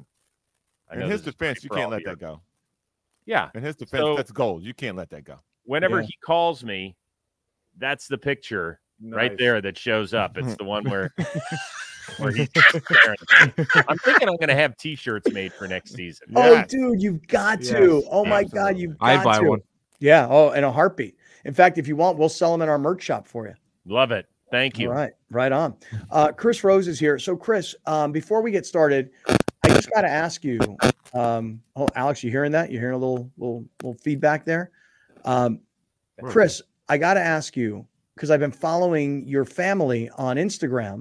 I
In his defense, you can't let that go.
Yeah.
In his defense, so, that's gold. You can't let that go.
Whenever
yeah.
he calls me, that's the picture. Nice. Right there that shows up. It's the one where where he's staring. I'm thinking I'm going to have T-shirts made for next season.
Oh,
Yes.
dude, you've got to.
Yes,
oh, my
absolutely.
God, you've got
I'd buy
to.
one.
Yeah. Oh, in a heartbeat. In fact, if you want, we'll sell them in our merch shop for you.
Love it. Thank you.
All right. Right on. Uh, Chris Rose is here. So, Chris, um, before we get started, I just got to ask you. Um, oh, Alex, you hearing that? You hearing a little, little, little feedback there? Um, Chris, I got to ask you, because I've been following your family on Instagram.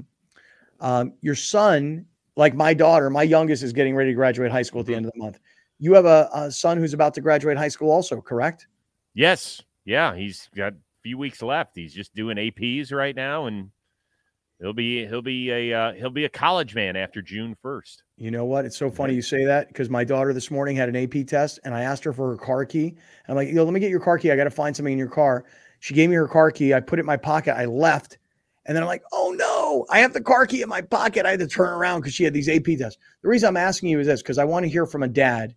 Um, your son, like my daughter, my youngest is getting ready to graduate high school at the end of the month. You have a, a son who's about to graduate high school also, correct?
Yes. Yeah. He's got a few weeks left. He's just doing A Ps right now, and he'll be he'll be a uh, he'll be a college man after June first.
You know what? It's so funny you say that, because my daughter this morning had an A P test, and I asked her for her car key. And I'm like, yo, let me get your car key. I got to find something in your car. She gave me her car key. I put it in my pocket. I left. And then I'm like, oh, no, I have the car key in my pocket. I had to turn around because she had these A P tests. The reason I'm asking you is this, because I want to hear from a dad.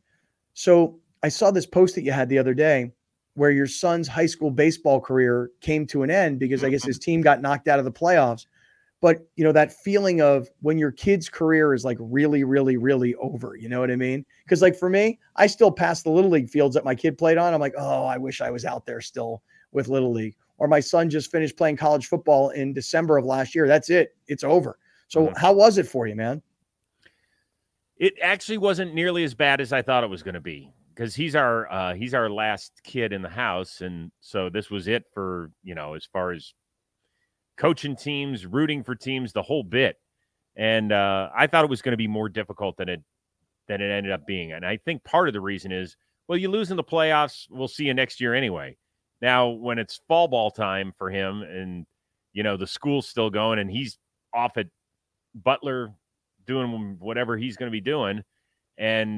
So I saw this post that you had the other day where your son's high school baseball career came to an end because I guess his team got knocked out of the playoffs. But, you know, that feeling of when your kid's career is like really, really, really over, you know what I mean? Because like for me, I still pass the Little League fields that my kid played on. I'm like, oh, I wish I was out there still with Little League. Or my son just finished playing college football in December of last year. That's it. It's over. So mm-hmm. how was it for you, man?
It actually wasn't nearly as bad as I thought it was going to be, because he's our uh, he's our last kid in the house. And so this was it for, you know, as far as coaching teams, rooting for teams, the whole bit. And uh, I thought it was going to be more difficult than it than it ended up being. And I think part of the reason is, well, you lose in the playoffs, we'll see you next year anyway. Now, when it's fall ball time for him and, you know, the school's still going and he's off at Butler doing whatever he's going to be doing, and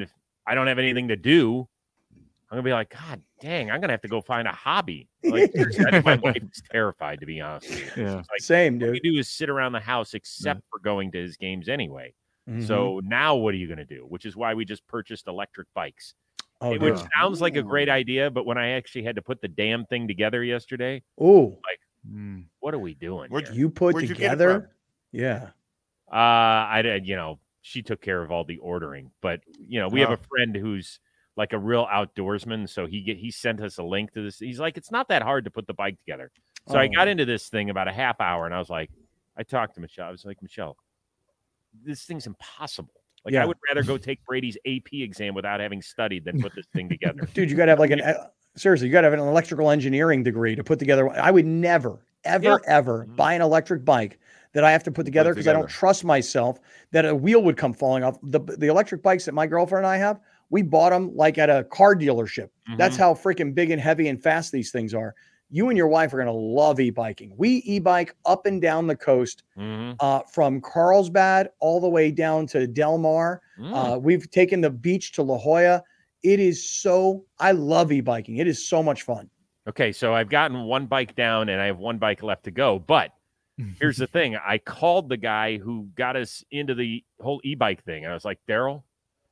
I don't have anything to do, I'm gonna be like, God dang, I'm gonna have to go find a hobby. Like, that's my wife is terrified, to be honest with you.
Yeah,
like,
same, dude.
What you do is sit around the house, except yeah. for going to his games anyway. Mm-hmm. So now what are you gonna do? Which is why we just purchased electric bikes. Oh, it, yeah. Which sounds like a great idea, but when I actually had to put the damn thing together yesterday,
oh,
like, mm. what are we doing?
Where'd you put Where'd together? You yeah.
Uh, I did. You know, she took care of all the ordering, but you know, we oh. have a friend who's like a real outdoorsman, so he get he sent us a link to this. He's like, it's not that hard to put the bike together. So oh. I got into this thing about a half hour, and I was like, I talked to Michelle. I was like, Michelle, this thing's impossible. Like, yeah. I would rather go take Brady's A P exam without having studied than put this thing together.
Dude, you got to have like an, uh, seriously, you got to have an electrical engineering degree to put together. I would never, ever, yeah. ever mm-hmm. buy an electric bike that I have to put together because I don't trust myself that a wheel would come falling off. The, the electric bikes that my girlfriend and I have, we bought them like at a car dealership. Mm-hmm. That's how freaking big and heavy and fast these things are. You and your wife are going to love e-biking. We e-bike up and down the coast mm-hmm. uh, from Carlsbad all the way down to Del Mar. Mm. Uh, we've taken the beach to La Jolla. It is so, I love e-biking. It is so much fun.
Okay, so I've gotten one bike down and I have one bike left to go. But here's the thing. I called the guy who got us into the whole e-bike thing. And I was like, Daryl,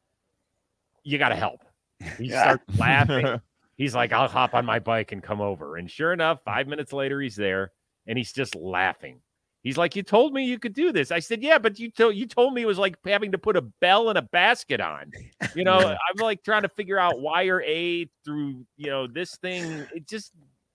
you got to help. He starts laughing. He's like, I'll hop on my bike and come over. And sure enough, five minutes later, he's there and he's just laughing. He's like, you told me you could do this. I said, yeah, but you, to- you told me it was like having to put a bell and a basket on. You know, yeah. I'm like trying to figure out wire A through, you know, this thing. It just,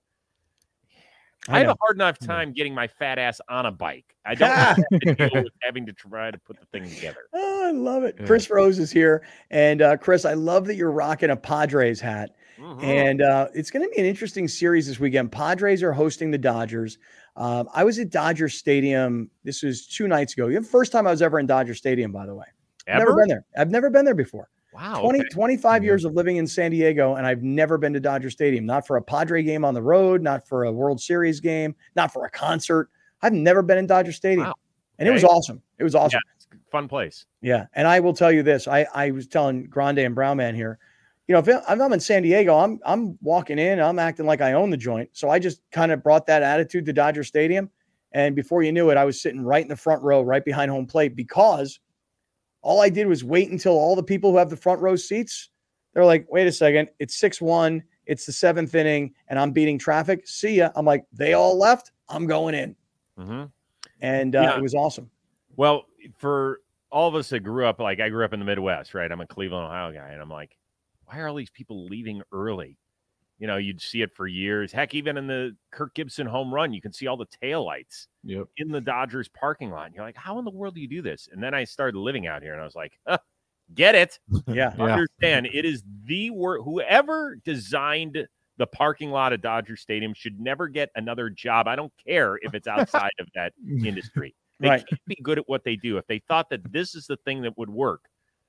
I, I have a hard enough time getting my fat ass on a bike. I don't have to deal with having to try to put the thing together.
Oh, I love it. Yeah. Chris Rose is here. And uh, Chris, I love that you're rocking a Padres hat. Mm-hmm. And uh, it's going to be an interesting series this weekend. Padres are hosting the Dodgers. Um, I was at Dodger Stadium. This was two nights ago. The first time I was ever in Dodger Stadium, by the way. Ever? Never been there. I've never been there before.
Wow.
twenty,
okay.
twenty-five
mm-hmm.
years of living in San Diego, and I've never been to Dodger Stadium. Not for a Padre game on the road, not for a World Series game, not for a concert. I've never been in Dodger Stadium. Wow. And okay. it was awesome. It was awesome.
Yeah, it's a fun place.
Yeah. And I will tell you this. I, I was telling Grande and Brown Man here, you know, if I'm in San Diego, I'm I'm walking in, I'm acting like I own the joint. So I just kind of brought that attitude to Dodger Stadium. And before you knew it, I was sitting right in the front row, right behind home plate, because all I did was wait until all the people who have the front row seats, they're like, wait a second, it's six one, it's the seventh inning, and I'm beating traffic. See ya. I'm like, they all left. I'm going in.
Mm-hmm.
And uh, yeah. it was awesome.
Well, for all of us that grew up, like I grew up in the Midwest, right? I'm a Cleveland, Ohio guy, and I'm like, why are all these people leaving early? You know, you'd see it for years. Heck, even in the Kirk Gibson home run, you can see all the taillights
yep.
in the Dodgers parking lot. And you're like, how in the world do you do this? And then I started living out here, and I was like, huh, get it.
Yeah.
Understand. It is the word. Whoever designed the parking lot at Dodger Stadium should never get another job. I don't care if it's outside of that industry. They
right.
can't be good at what they do. If they thought that this is the thing that would work,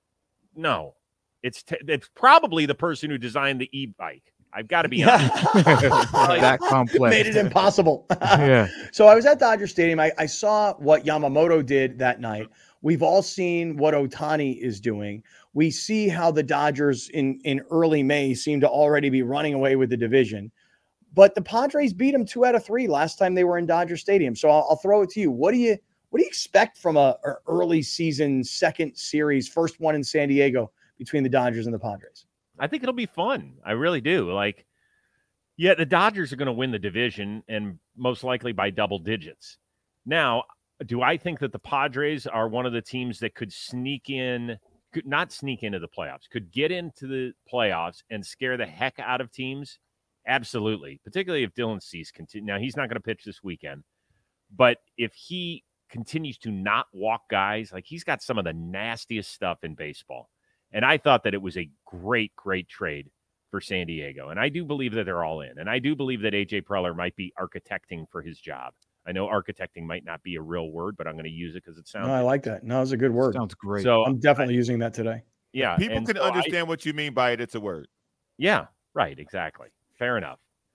no. It's t- it's probably the person who designed the e-bike. I've got to be honest.
Like, that complex.
Made it impossible.
Yeah.
So I was at Dodger Stadium. I, I saw what Yamamoto did that night. We've all seen what Ohtani is doing. We see how the Dodgers in, in early May seem to already be running away with the division. But the Padres beat them two out of three last time they were in Dodger Stadium. So I'll, I'll throw it to you. What do you what do you expect from a, a early season second series, first one in San Diego, between the Dodgers and the Padres?
I think it'll be fun. I really do. Like, yeah, the Dodgers are going to win the division, and most likely by double digits. Now, do I think that the Padres are one of the teams that could sneak in, could not sneak into the playoffs, could get into the playoffs and scare the heck out of teams? Absolutely. Particularly if Dylan Cease continues. Now, he's not going to pitch this weekend, but if he continues to not walk guys, like he's got some of the nastiest stuff in baseball. And I thought that it was a great, great trade for San Diego. And I do believe that they're all in. And I do believe that A J Preller might be architecting for his job. I know architecting might not be a real word, but I'm going to use it because it sounds.
No, I like that. No, it's a good word.
Sounds great.
So I'm definitely I, using that today.
Yeah.
People can
so
understand
I,
what you mean by it. It's a word.
Yeah, right. Exactly. Fair enough.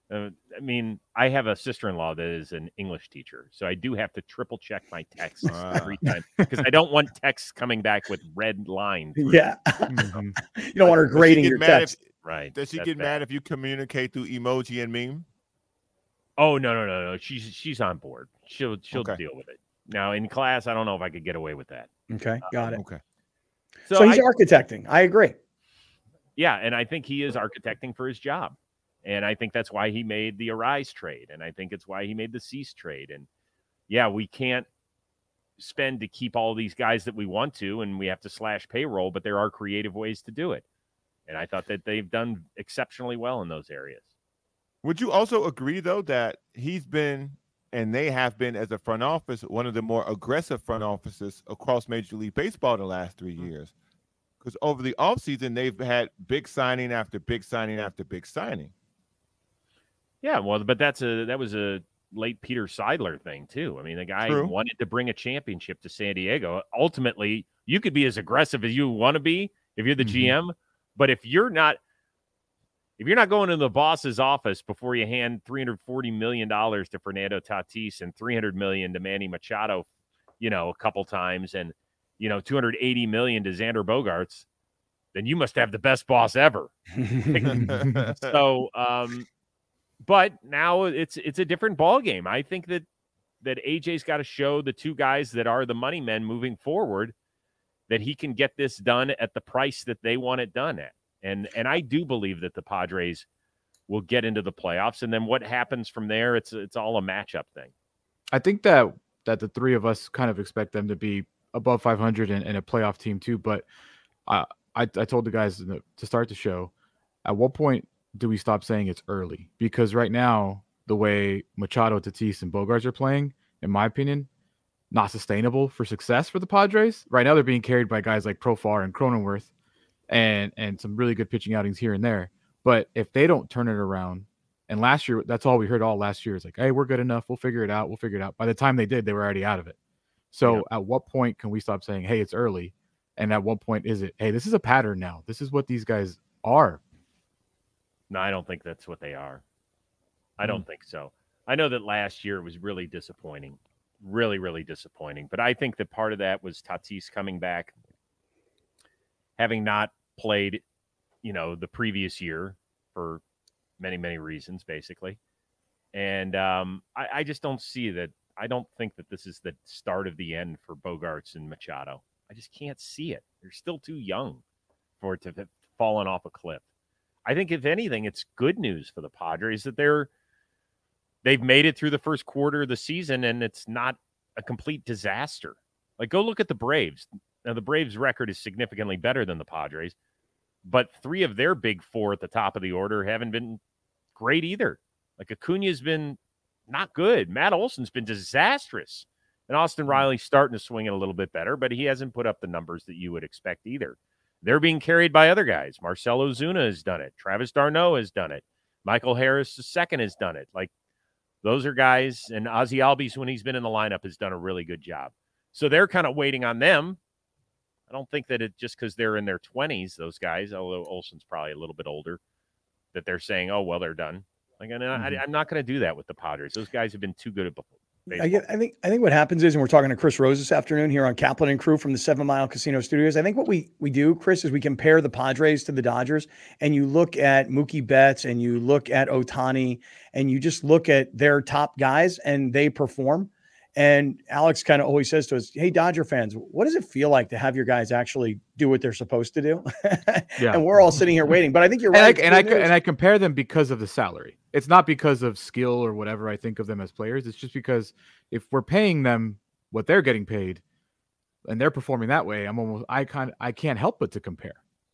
Uh, I mean, I have a sister-in-law that is an English teacher, so I do have to triple check my texts uh. every time because I don't want texts coming back with red lines.
Yeah, mm-hmm. You don't want her grading your text.
If,
right?
Does she get bad. mad if you communicate through emoji and meme?
Oh no, no, no, no. She's she's on board. She'll she'll
okay.
deal with it. Now in class, I don't know if I could get away with that.
Okay, got
um,
it.
Okay.
So, so he's I, architecting. I agree.
Yeah, and I think he is architecting for his job. And I think that's why he made the Arise trade. And I think it's why he made the Cease trade. And yeah, we can't spend to keep all these guys that we want to, and we have to slash payroll, but there are creative ways to do it. And I thought that they've done exceptionally well in those areas.
Would you also agree, though, that he's been, and they have been as a front office, one of the more aggressive front offices across Major League Baseball the last three years? Because over the offseason, they've had big signing after big signing after big signing.
Yeah, well, but that's a that was a late Peter Seidler thing too. I mean, the guy True. wanted to bring a championship to San Diego. Ultimately, you could be as aggressive as you want to be if you're the mm-hmm. G M, but if you're not, if you're not going to the boss's office before you hand three hundred forty million dollars to Fernando Tatis and three hundred million dollars to Manny Machado, you know, a couple times, and you know, two hundred eighty million dollars to Xander Bogaerts, then you must have the best boss ever. so. um But now it's it's a different ball game. I think that that A J's got to show the two guys that are the money men moving forward that he can get this done at the price that they want it done at. And and I do believe that the Padres will get into the playoffs. And then what happens from there, it's it's all a matchup thing.
I think that that the three of us kind of expect them to be above five hundred and, and a playoff team too. But uh, I I told the guys to start the show, at what point do we stop saying it's early? Because right now, the way Machado, Tatis, and Bogaerts are playing, in my opinion, not sustainable for success for the Padres. Right now, they're being carried by guys like Profar and Cronenworth and, and some really good pitching outings here and there. But if they don't turn it around, and last year, that's all we heard all last year is like, hey, we're good enough. We'll figure it out. We'll figure it out. By the time they did, they were already out of it. So yeah. At what point can we stop saying, hey, it's early? And at what point is it, hey, this is a pattern now. This is what these guys are.
No, I don't think that's what they are. I don't mm. think so. I know that last year was really disappointing, really, really disappointing. But I think that part of that was Tatis coming back, having not played, you know, the previous year for many, many reasons, basically. And um, I, I just don't see that. I don't think that this is the start of the end for Bogaerts and Machado. I just can't see it. They're still too young for it to have fallen off a cliff. I think, if anything, it's good news for the Padres that they're they've made it through the first quarter of the season, and it's not a complete disaster. Like, go look at the Braves. Now, the Braves' record is significantly better than the Padres, but three of their big four at the top of the order haven't been great either. Like, Acuna's been not good. Matt Olson's been disastrous. And Austin Riley's starting to swing it a little bit better, but he hasn't put up the numbers that you would expect either. They're being carried by other guys. Marcell Ozuna has done it. Travis d'Arnaud has done it. Michael Harris the second has done it. Like, those are guys, and Ozzie Albies, when he's been in the lineup, has done a really good job. So they're kind of waiting on them. I don't think that it just because they're in their twenties, those guys, although Olson's probably a little bit older, that they're saying, oh, well, they're done. Like, and mm-hmm. I, I'm not going to do that with the Padres. Those guys have been too good at baseball.
I, get, I think I think what happens is, and we're talking to Chris Rose this afternoon here on Kaplan and Crew from the Seven Mile Casino Studios. I think what we we do, Chris, is we compare the Padres to the Dodgers, and you look at Mookie Betts and you look at Ohtani, and you just look at their top guys, and they perform. And Alex kind of always says to us, hey, Dodger fans, what does it feel like to have your guys actually do what they're supposed to do? Yeah. And we're all sitting here waiting. But I think you're right.
And I, and I, and I compare them because of the salary. It's not because of skill or whatever I think of them as players. It's just because if we're paying them what they're getting paid and they're performing that way, I'm almost I kind I can't help but to compare.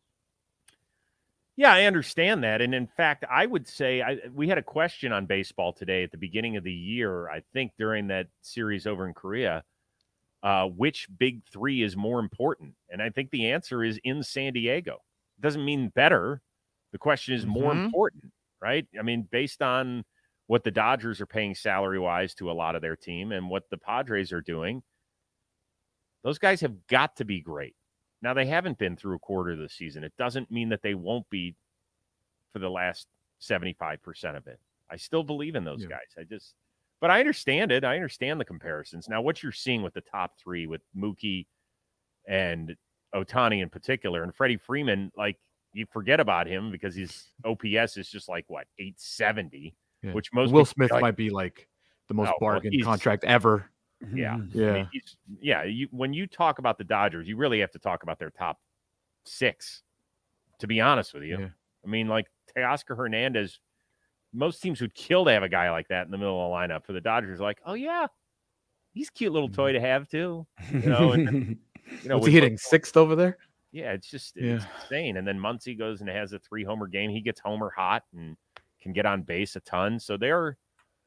Yeah, I understand that. And in fact, I would say I, we had a question on baseball today at the beginning of the year, I think during that series over in Korea, uh, which big three is more important? And I think the answer is in San Diego. It doesn't mean better. The question is more mm-hmm. important, right? I mean, based on what the Dodgers are paying salary-wise to a lot of their team and what the Padres are doing, those guys have got to be great. Now, they haven't been through a quarter of the season. It doesn't mean that they won't be for the last seventy-five percent of it. I still believe in those
Yeah.
guys. I just, but I understand it. I understand the comparisons. Now, what you're seeing with the top three, with Mookie and Ohtani in particular, and Freddie Freeman, like, you forget about him because his O P S is just like, what, eight seventy,
Yeah.
which most
Will
people
Smith
like,
might be like the most
Oh, well,
bargain
he's-
contract ever.
yeah.
Yeah.
I mean, he's, yeah. You, when you talk about the Dodgers, you really have to talk about their top six, to be honest with you.
Yeah.
I mean, like Teoscar Hernandez, most teams would kill to have a guy like that in the middle of the lineup. For the Dodgers, like, oh, yeah, he's a cute little toy to have, too. You know, and then, you know,
What's he
with-
hitting? Sixth over there?
Yeah, it's just
Yeah.
it's insane. And then Muncy goes and has a three homer game. He gets homer hot and can get on base a ton. So they're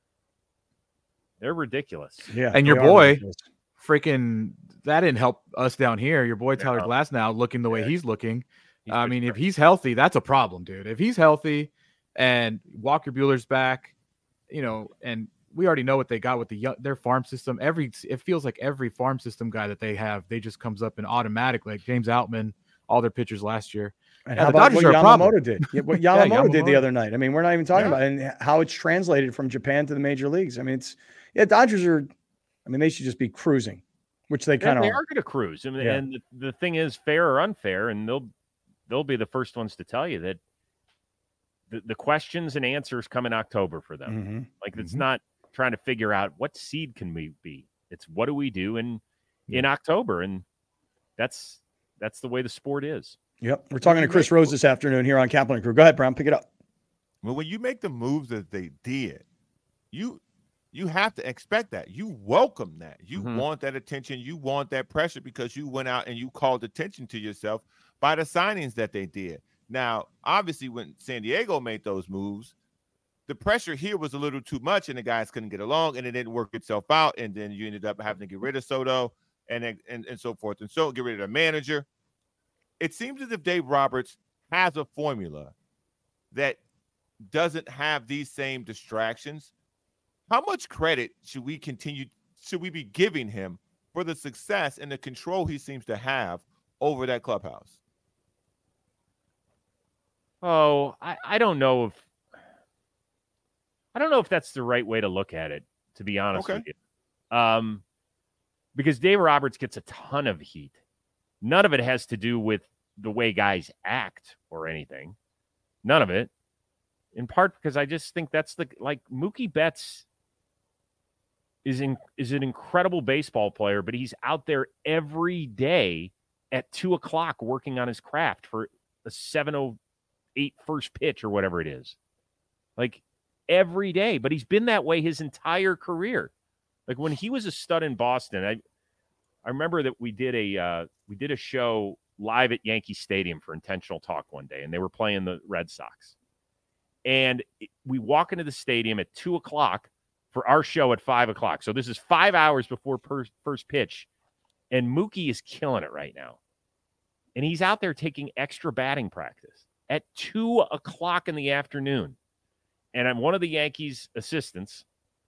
they're ridiculous.
Yeah.
And your
they are
boy,
ridiculous.
freaking, that didn't help us down here. Your boy Tyler
No.
Glass now looking the way
Yeah.
he's looking.
He's
I
been
mean, if
great.
he's healthy, that's a problem, dude. If he's healthy and Walker Buehler's back, you know, and we already know what they got with the young, their farm system. Every it feels like every farm system guy that they have, they just comes up and automatically, like James Outman, all their pitchers last year.
And
Yeah,
how
the
about
Dodgers
what
are a problem.
Yamamoto did? Yeah, what
Yeah,
Yamamoto did the
Yamamoto.
other night. I mean, we're not even talking
Yeah.
about it, and how it's translated from Japan to the major leagues. I mean, it's yeah, Dodgers are. I mean, they should just be cruising, which they
And
kind of
they
are.
are going to cruise. And,
Yeah.
and the, the thing is, fair or unfair, and they'll they'll be the first ones to tell you that the, the questions and answers come in October for them.
Mhm.
Like, it's
Mhm.
not trying to figure out what seed can we be. It's what do we do in in October, and that's that's the way the sport is.
Yep, we're talking to Chris Rose this afternoon here on Kaplan and Crew. Go ahead, Brown, pick it up.
Well, when you make the moves that they did, you you have to expect that. You welcome that. You
Mhm.
want that attention. You want that pressure because you went out and you called attention to yourself by the signings that they did. Now, obviously, when San Diego made those moves, the pressure here was a little too much, and the guys couldn't get along, and it didn't work itself out. And then you ended up having to get rid of Soto and and, and so forth and so get rid of the manager. It seems as if Dave Roberts has a formula that doesn't have these same distractions. How much credit should we continue, should we be giving him for the success and the control he seems to have over that clubhouse?
Oh, I, I don't know if I don't know if that's the right way to look at it, to be honest
Okay.
with you. Um, because Dave Roberts gets a ton of heat. None of it has to do with the way guys act or anything. None of it. In part because I just think that's the like Mookie Betts is in, is an incredible baseball player, but he's out there every day at two o'clock working on his craft for a seven oh eight first pitch or whatever it is. Like every day, but he's been that way his entire career. Like when he was a stud in Boston, I I remember that we did a uh, we did a show live at Yankee Stadium for Intentional Talk one day, and they were playing the Red Sox. And we walk into the stadium at two o'clock for our show at five o'clock. So this is five hours before per- first pitch. And Mookie is killing it right now. And he's out there taking extra batting practice at two o'clock in the afternoon. And I'm one of the Yankees assistants.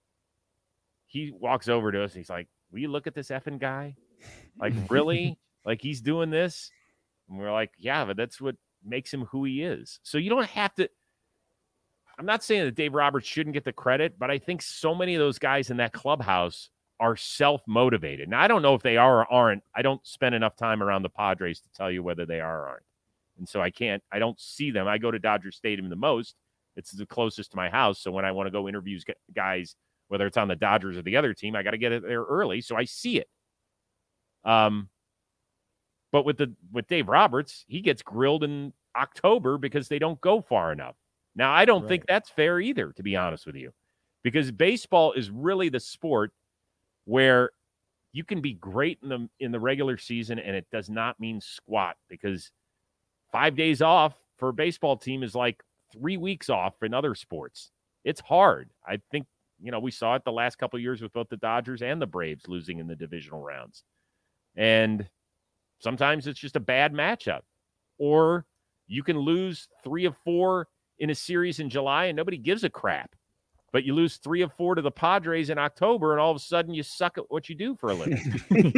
He walks over to us. He's like, will you look at this effing guy? Like, really? Like he's doing this? And we're like, yeah, but that's what makes him who he is. So you don't have to. I'm not saying that Dave Roberts shouldn't get the credit, but I think so many of those guys in that clubhouse are self-motivated. Now, I don't know if they are or aren't. I don't spend enough time around the Padres to tell you whether they are or aren't. And so I can't, I don't see them. I go to Dodger Stadium the most. It's the closest to my house. So when I want to go interview guys, whether it's on the Dodgers or the other team, I got to get it there early. So I see it. Um, but with the, with Dave Roberts, he gets grilled in October because they don't go far enough. Now, I don't
Right.
think that's fair either, to be honest with you, because baseball is really the sport where you can be great in the in the regular season and it does not mean squat, because five days off for a baseball team is like three weeks off in other sports. It's hard. I think, you know, we saw it the last couple of years with both the Dodgers and the Braves losing in the divisional rounds. And sometimes it's just a bad matchup. Or you can lose three of four in a series in July and nobody gives a crap. But you lose three of four to the Padres in October and all of a sudden you suck at what you do for a living.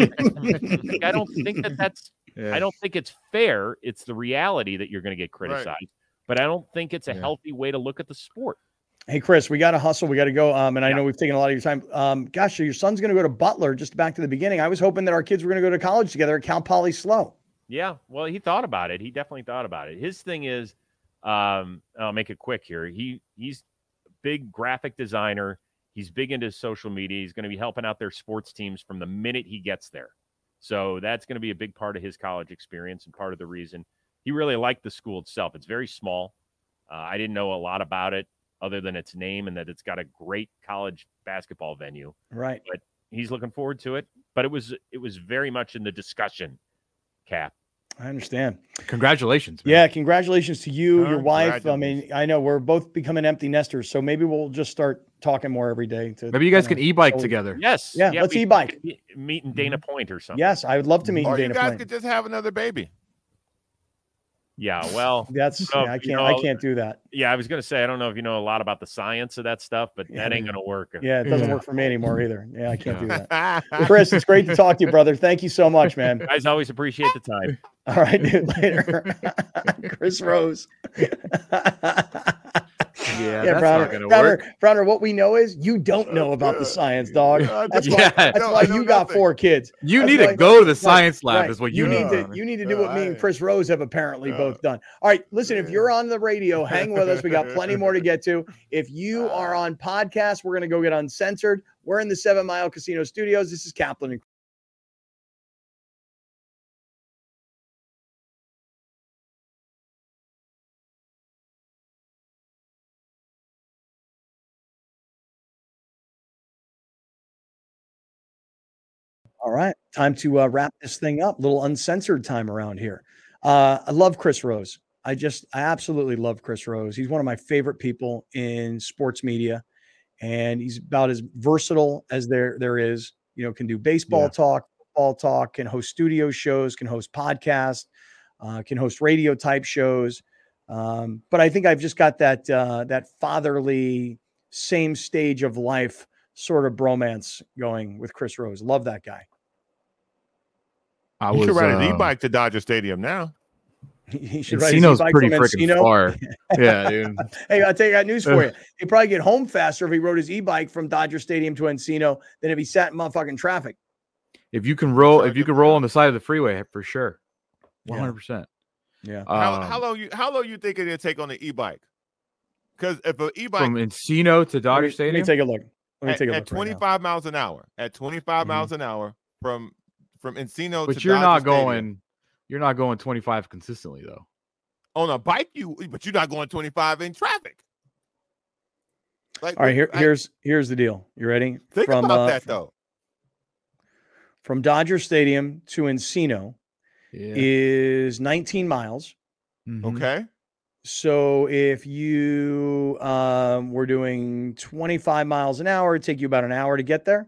I don't think that that's
Yeah.
I don't think it's fair. It's the reality that you're going to get criticized.
Right.
But I don't think it's a
Yeah.
healthy way to look at the sport.
Hey, Chris, we got to hustle. We got to go. Um, and I
yeah.
know we've taken a lot of your time. Um, gosh, your son's going to go to Butler. Just back to the beginning. I was hoping that our kids were going to go to college together at Cal Poly Slow.
Yeah, well, he thought about it. He definitely thought about it. His thing is, um, I'll make it quick here. He he's a big graphic designer. He's big into social media. He's going to be helping out their sports teams from the minute he gets there. So that's going to be a big part of his college experience and part of the reason he really liked the school itself. It's very small. Uh, I didn't know a lot about it other than its name and that it's got a great college basketball venue.
Right.
But he's looking forward to it. But it was it was very much in the discussion, Cap.
I understand.
Congratulations, man.
Yeah, congratulations to you,
Oh,
your wife. I mean, I know we're both becoming empty nesters, so maybe we'll just start talking more every day. To
maybe you guys
kinda,
can e-bike
so,
together.
Yes.
Yeah,
yeah
let's
we,
e-bike.
Meet in Dana Point or something.
Yes, I would love to meet
Or
in
you
Dana
guys
Point.
could just have another baby.
Yeah, well,
That's
no,
yeah, I
you
can't
know,
I can't do that.
Yeah, I was going to say, I don't know if you know a lot about the science of that stuff, but
Yeah,
that ain't
yeah.
going to work.
Yeah, it doesn't
Yeah.
work for me anymore either. Yeah, I can't do that. Chris, it's great to talk to you, brother. Thank you so much, man.
Guys always appreciate the time.
All right, dude. Later. Chris Rose.
Yeah,
Yeah,
that's
Browner,
not gonna
Browner,
work.
Browner, what we know is you don't know about the science, dog.
Yeah,
That's
yeah.
why, that's
No,
why
I know
you got
nothing.
four kids.
You
That's
need
why-
to go to the
Right,
science lab,
right.
is what
you
you,
need
need.
to. You need to do
Yeah,
what me and
I-
Chris Rose have apparently
Yeah.
both done. All right, listen. If
Yeah.
you're on the radio, hang with us. We got plenty more to get to. If you are on podcast, we're gonna go get uncensored. We're in the Seven Mile Casino Studios. This is Kaplan and All right, time to uh, wrap this thing up. Little uncensored time around here. Uh, I love Chris Rose. I just, I absolutely love Chris Rose. He's one of my favorite people in sports media, and he's about as versatile as there there is. You know, can do baseball
Yeah.
talk, football talk, can host studio shows, can host podcasts, uh, can host radio type shows. Um, but I think I've just got that uh, that fatherly, same stage of life sort of bromance going with Chris Rose. Love that guy.
I
You
was
should ride an
uh,
e-bike to Dodger Stadium now.
He should ride his
Encino's
e-bike
pretty
from
freaking
Encino.
far. Yeah, dude.
Hey, I'll tell you, I got news for you. He'd probably get home faster if he rode his e-bike from Dodger Stadium to Encino than if he sat in motherfucking traffic.
If you can roll,
Sorry,
if you
good
can roll
point.
on the side of the freeway, for sure,
Yeah.
one hundred percent.
Yeah.
How,
Um,
how long you how long you think it'll take on the e-bike? Because if an e-bike
from Encino to
Let
Dodger
me, let me
Stadium,
take a look. Let me
at,
take a
at
look. right now.
twenty-five miles an hour, at twenty-five
Mhm.
miles an hour from from Encino
but
to
you're
Dodger
not
Stadium.
going, you're not going twenty-five consistently though.
On a bike, you but you're not going twenty-five in traffic. Like,
All right, here,
I-
here's here's the deal. You ready?
think
from
about
uh,
that though.
from Dodger Stadium to Encino
Yeah.
is nineteen miles.
Mhm.
Okay,
So if you um, were doing twenty-five miles an hour, it'd take you about an hour to get there.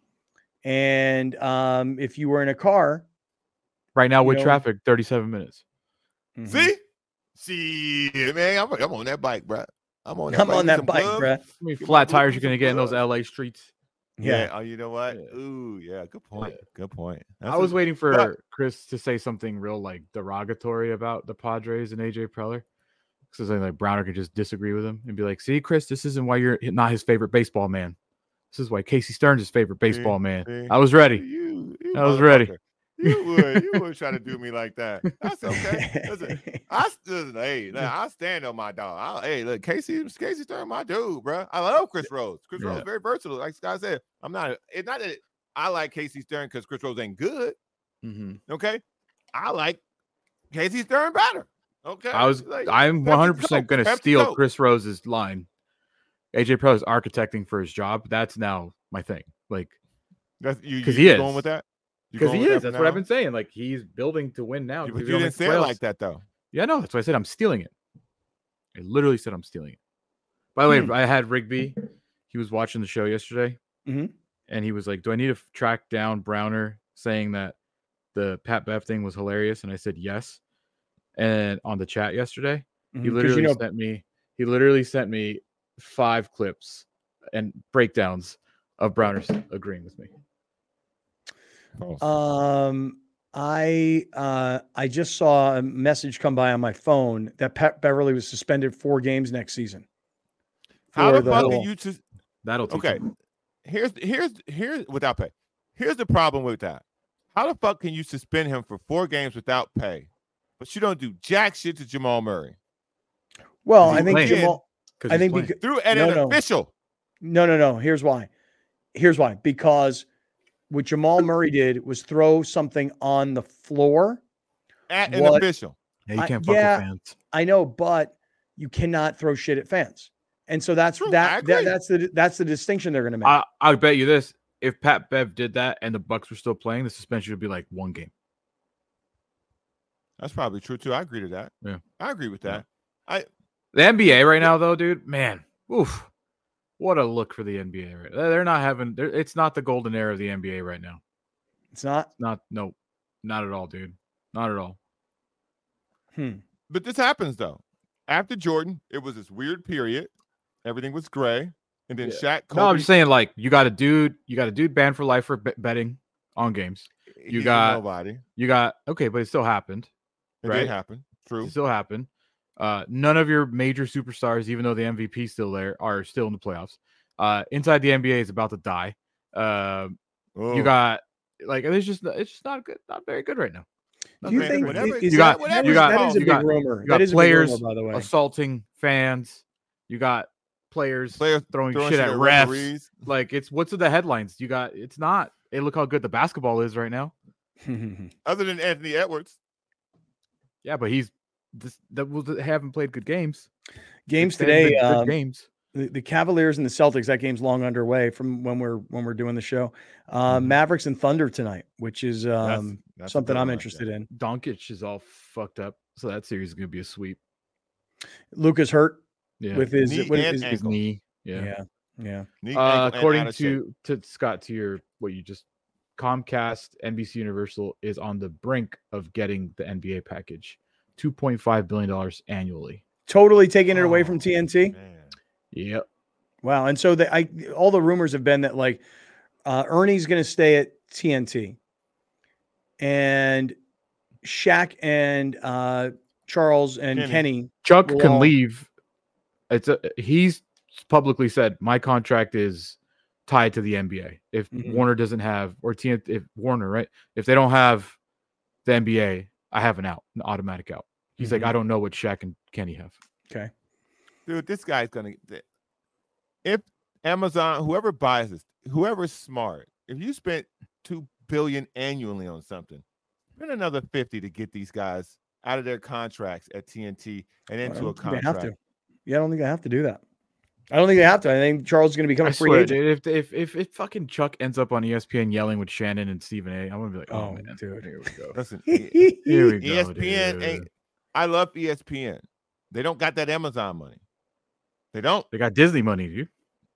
And um, if you were in a car,
Right now
you
with
know-
traffic, thirty-seven minutes.
mhm.
see, see, man, I'm, I'm on that bike, bro. I'm on that.
I'm
bike.
on
Get
that
some
bike,
gloves.
bruh.
How many
Get
flat
my
tires
boots
you're gonna
and
get in those
gloves.
L A streets?
Yeah.
Yeah.
Oh, you know what?
Yeah.
Ooh, yeah. Good point.
Yeah.
Good point.
I
That's
was
a-
waiting for
but-
Chris to say something real like derogatory about the Padres and A J Preller. So something like Browner could just disagree with him and be like, "See, Chris, this isn't why you're not his favorite baseball man. This is why Casey Stearns his favorite baseball man."
see,
I was ready.
You, you
I was ready.
motherfucker. You would. You would try to do me like that. That's okay. Listen, I listen, hey, look, I stand on my dog. I, hey, look, Casey, Casey Stern, my dude, bro. I love Chris Rose. Chris
Yeah.
Rose very versatile. Like Scott said, I'm not. It's not that I like Casey Stern because Chris Rose ain't good.
Mm-hmm.
Okay, I like Casey Stern better. Okay,
I was.
Like,
I'm
Pepsi
one hundred percent
Coke,
going to
Pepsi
steal
Coke.
Chris Rose's line. A J Preller's architecting for his job. That's now my thing. Like,
That's you.
'Cause
you
he is.
going with that You
because
going
he
with
is.
that
That's
for
what I've
now?
been saying. Like, he's building to win now.
But
because
you
we don't
didn't
make the
say it
playoffs.
like that though.
Yeah, no, that's why I said I'm stealing it. I literally said I'm stealing it. By the way,
Hmm.
I had Rigby. He was watching the show yesterday,
Mhm.
and he was like, "Do I need to f- track down Browner saying that the Pat Bev thing was hilarious?" And I said yes. And on the chat yesterday,
Mhm,
he
'cause
literally
you know,
sent me. He literally sent me five clips and breakdowns of Browner's agreeing with me.
Um, I uh, I just saw a message come by on my phone that Pat Beverly was suspended four games next season.
How the,
the
fuck
whole,
can you just
that'll teach
okay?
him.
Here's here's here's without pay. Here's the problem with that. How the fuck can you suspend him for four games without pay, but you don't do jack shit to Jamal Murray?
Well, I think
playing.
Jamal. I think
playing.
because,
through an,
no,
an
no.
official.
No, no, no. Here's why. Here's why. Because what Jamal Murray did was throw something on the floor
At an
what,
official.
Yeah, you can't
I,
fuck
yeah,
with fans.
I know, but you cannot throw shit at fans. And so that's
True,
that, that that's the that's the distinction they're going to make.
I, I bet you this: if Pat Bev did that and the Bucks were still playing, the suspension would be like one game.
That's probably true too. I agree to that.
Yeah,
I agree with that. Yeah. I
the N B A right now, though, dude, man, oof, what a look for the N B A. Right, they're not having. They're, it's not the golden era of the N B A right now.
It's not.
It's not. No, not at all, dude. Not at all.
Hmm.
But this happens though. After Jordan, it was this weird period. Everything was gray, and then
Yeah.
Shaq. Kobe,
No, I'm just saying, like, you got a dude, you got a dude banned for life for bet- betting on games. You
he's
got
nobody.
You got okay, but it still happened.
It
right?
did happen. True.
It still happened. Uh, none of your major superstars, even though the M V P is still there, are still in the playoffs. Uh, inside the N B A is about to die. Uh,
Oh.
you got like it's just it's just not good, not very good right now. Not
Do you
very
think
good.
whatever-
is
you
that,
got
that
you
is-
got
that is a
you
big
got,
rumor.
you
That
got
is a big
players
rumor, by the way.
assaulting fans. You got players,
Players
throwing,
throwing
shit
shit
at
at
refs.
referees.
Like it's what's in the headlines? You got it's not. Hey, look how good the basketball is right now.
Other than Anthony Edwards.
Yeah, but he's this that was haven't played good games.
Games
They haven't
today.
been good
Um,
games.
the, the Cavaliers and the Celtics. That game's long underway from when we're when we're doing the show. Uh,
Mm-hmm.
Mhm.
Mavericks and Thunder tonight, which is
That's-
um,
that's a
something
good
I'm
one right
interested
there.
in.
Doncic is all fucked up, so that series is gonna be a sweep.
Lucas hurt
Yeah,
with his,
Knee
what is
and
his
his
ankle.
knee.
yeah.
Yeah.
yeah,
Knee,
Uh,
ankle, and
according
out of shape.
to to Scott, to your what you just Comcast, N B C Universal is on the brink of getting the N B A package, two point five billion dollars annually.
Totally taking it away
Oh,
from T N T.
man.
Yep.
Wow. And so the, I, all the rumors have been that like uh, Ernie's going to stay at T N T, and Shaq and uh, Charles and
Kenny.
Kenny.
Chuck
will
can
all-
leave. It's a, he's publicly said my contract is tied to the N B A. If
Mhm.
Warner doesn't have or T N T, if Warner right, if they don't have the N B A, I have an out, an automatic out. He's like,
Mhm.
I don't know what Shaq and Kenny have.
Okay.
Dude, this guy's gonna. If Amazon, whoever buys this, whoever's smart, if you spent two billion annually on something, spend another fifty to get these guys out of their contracts at T N T and
I
into
don't
a
think they have
contract.
to. Yeah, I don't think they have to do that. I don't think they have to. I think Charles is going to become
I
a free
swear,
agent.
dude, if, if if if fucking Chuck ends up on E S P N yelling with Shannon and Stephen A, I'm gonna be like, oh,
Oh,
man,
dude.
here we go.
Listen, E-
Here we go,
ESPN
dude.
ain't. I love E S P N. They don't got that Amazon money. They don't.
They got Disney money, dude.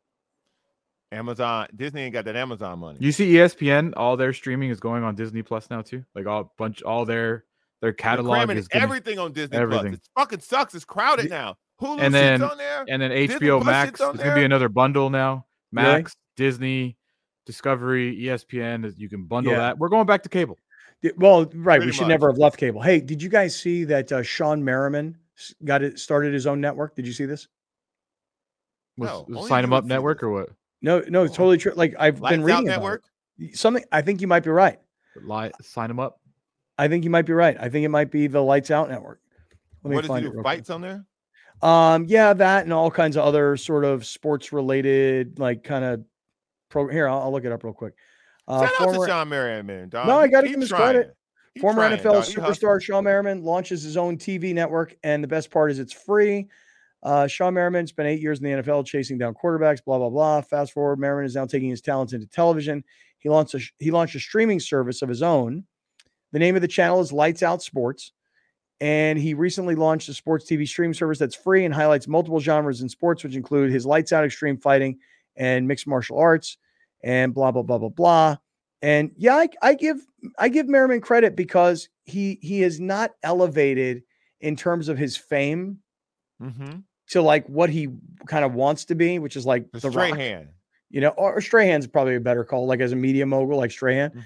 Amazon, Disney ain't got that Amazon money.
You see, E S P N, all their streaming is going on Disney Plus now too. Like all bunch, all their their
They're
catalog
cramming
is gonna,
everything on Disney
everything.
Plus. It fucking sucks. It's crowded now. Hulu
and then
sits on there.
and then
Disney
H B O
Plus
Max.
sits on
It's gonna be
there.
another bundle now.
Really?
Max, Disney, Discovery, E S P N. You can bundle
Yeah.
that. We're going back to cable.
Di- Well, right. we
Pretty
should
much.
never have left cable. Hey, did you guys see that uh, Sean Merriman s- got it started his own network? Did you see this?
Was,
No,
was
only
Sign
you
'em
would
Up
see
Network
this.
or what?
No, no, it's totally true. Like I've
Lights
been
Out
reading about
Network.
it. Something. I think you might be right.
Li- Sign 'em Up.
I think you might be right. I think it might be the Lights Out Network. Let me
What does
find
he
it
do?
real quick.
Fights on there?
Um, yeah, that and all kinds of other sort of sports related, like kind of pro. Here, I'll, I'll look it up real quick. Uh,
Shout out
former,
to Sean Merriman, dog.
No, I
He
gotta
keep
give him his
trying.
credit.
He
former
trying,
N F L
dog. He
superstar
hustling.
Sean Merriman launches his own T V network, and the best part is it's free. Uh, Sean Merriman spent eight years in the N F L chasing down quarterbacks. Blah blah blah. Fast forward, Merriman is now taking his talents into television. He launched a he launched a streaming service of his own. The name of the channel is Lights Out Sports. And he recently launched a sports T V stream service that's free and highlights multiple genres in sports, which include his Lights Out Extreme Fighting and Mixed Martial Arts and blah, blah, blah, blah, blah. And yeah, I, I give I give Merriman credit because he he is not elevated in terms of his fame
Mm-hmm.
to like what he kind of wants to be, which is like
The,
the
straight
Rock,
hand.
you know, or, or Strahan's probably a better call, like as a media mogul, like Strahan.
Mm-hmm.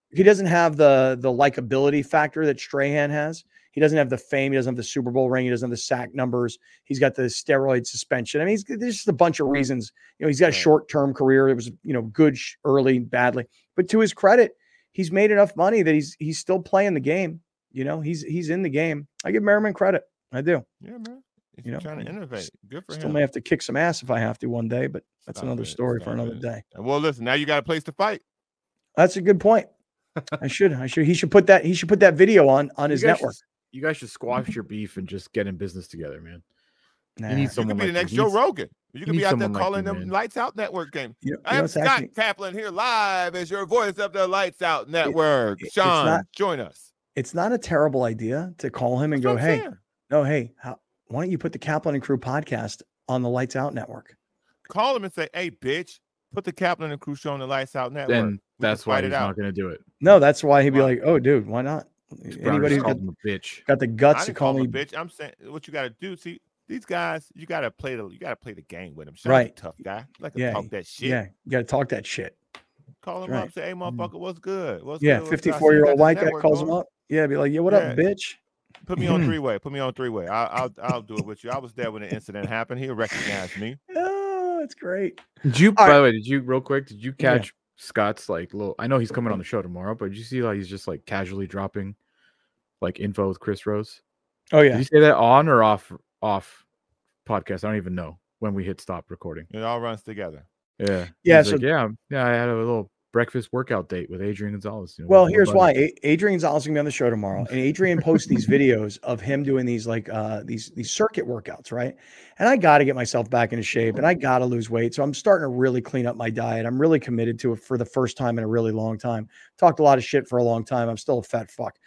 he doesn't have the the likability factor that Strahan has. He doesn't have the fame. He doesn't have the Super Bowl ring. He doesn't have the sack numbers. He's got the steroid suspension. I mean, he's, there's just a bunch of reasons. You know, he's got a short-term career. It was, you know, good early, badly. But to his credit, he's made enough money that he's he's still playing the game. You know, he's he's in the game. I give Merriman credit. I do.
Yeah, man. He's
you know,
trying to innovate. Good for
still
him.
Still may have to kick some ass if I have to one day, but that's
Stop
another
it.
story
Stop
for another
it.
day.
Well, listen, now you got a place to fight.
That's a good point. I should. I should. He should put that. He should put that video on on his network.
Should, you guys should squash your beef and just get in business together, man.
Nah.
You need
You
someone
could be
like
the next
you.
Joe
Needs,
Rogan. You could
need
be out there
someone like
calling
you,
them
man.
Lights Out Network games.
You know,
I
you know,
am
it's
Scott
actually-
Kaplan here live as your voice of the Lights Out Network.
it- it's
Sean,
not-
join us.
It's not a terrible idea to call him and
That's
go,
what I'm
"Hey,
saying.
no, hey, how, why don't you put the Kaplan and Crew podcast on the Lights Out Network?"
Call him and say, "Hey, bitch, put the Kaplan and Crew show on the Lights Out Network."
Then
We can
that's why
fight
he's
it out.
not going to do it.
No, that's why he'd be
Why?
like, "Oh, dude, why not?"
Browder
Anybody who's
just called
got,
him a bitch.
got the
I
guts to
didn't
call
call him
me,
a bitch. I'm saying what you got to do. See, these guys, you got to play the, you got to play the game with him. Sean's
Right.
a tough guy. Like to
Yeah,
talk that shit.
yeah, you got to talk that shit.
Call him
That's
up. Say, "Hey, motherfucker, what's good? What's
Yeah,
good? What's good? I see
fifty-four
you
year
got
old
this
white guy
network
calls him
going.
up. Yeah, be like, "Yeah, what
Yeah.
up, bitch?"
Put me on three way. Put me on three way. I'll, I'll I'll do it with you. I was there when the incident happened. He'll recognize me.
Oh, that's great.
Did you,
All
by
right.
the way, did you real quick? Did you
Yeah.
catch Scott's like little? I know he's coming on the show tomorrow, but did you see like he's just like casually dropping like info with Chris Rose?
Oh
Did
yeah,
you say that on or off off podcast? I don't even know when we hit stop recording.
It all runs together.
Yeah,
Yeah,
He's
so-
like, yeah, I'm- yeah. I had a little breakfast workout date with Adrian Gonzalez. You know,
well,
we're
here's why.
buddies.
A- Adrian Gonzalez is gonna be on the show tomorrow, and Adrian posts these videos of him doing these like uh these these circuit workouts, right? And I got to get myself back into shape, and I got to lose weight. So I'm starting to really clean up my diet. I'm really committed to it for the first time in a really long time. Talked a lot of shit for a long time. I'm still a fat fuck.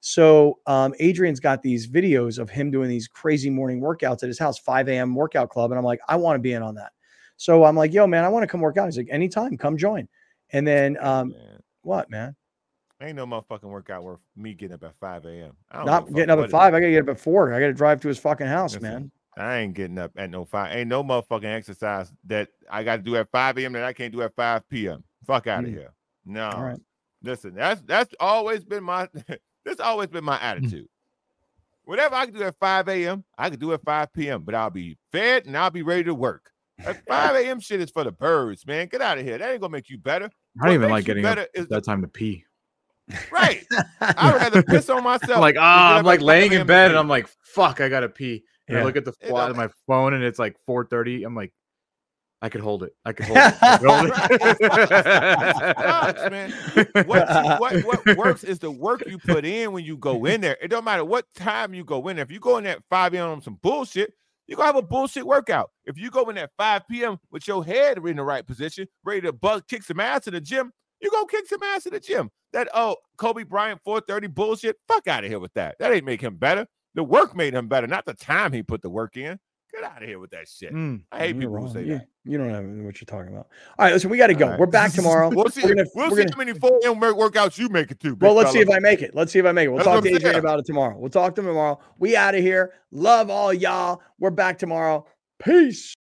So um, Adrian's got these videos of him doing these crazy morning workouts at his house, five a.m. workout club, and I'm like, I want to be in on that. So I'm like, yo, man, I want to come work out. He's like, anytime, come join. And then um,
Man,
what, man?
ain't no motherfucking workout worth me getting up at five a.m. I don't
Not
give a fuck
getting up
what
at
it
five.
is.
I gotta get up at four. I gotta drive to his fucking house,
Listen,
man.
I ain't getting up at no five. Ain't no motherfucking exercise that I got to do at five a.m. that I can't do at five p.m. Fuck out of
Mm.
here. No.
All right.
Listen, that's that's always been my that's always been my attitude. Whatever I can do at five a.m., I can do at five p.m., but I'll be fed and I'll be ready to work. That five a.m. shit is for the birds, man. Get out of here. That ain't gonna make you better.
I don't
What
even
makes
like
you
getting up
better is
at that time to pee.
right. I would rather piss on myself.
I'm like,
than
ah,
get
I'm
up
like
at
laying
5
in
a.m.
bed
to
and
pee.
I'm like, fuck, I gotta pee. And I
Yeah.
look at the
It
fly
don't-
on my phone and it's like four thirty. I'm like, I could hold it. I could hold it. I could hold it.
Sucks, man. What, you, what what works is the work you put in when you go in there. It don't matter what time you go in there. If you go in there at five a.m. on some bullshit, you're gonna have a bullshit workout. If you go in at five p.m. with your head in the right position, ready to bug kick some ass in the gym, you go kick some ass in the gym. That oh Kobe Bryant four thirty bullshit, fuck out of here with that. That ain't make him better. The work made him better, not the time he put the work in. Get out of here with that shit.
Mm.
I hate
You're
people
wrong.
who say
you,
that.
you don't know what you're talking about. All right, listen, we got to go.
All right.
We're back tomorrow.
We'll see.
We're gonna-
we'll
we're
see
gonna-
how many four a.m. workouts you make it to.
Well,
big
let's see if
fella.
I make it. Let's see if I make it. We'll
That's
talk
what
to
I'm
Adrian
saying.
about it tomorrow. We'll talk to him tomorrow. We out of here. Love all y'all. We're back tomorrow. Peace.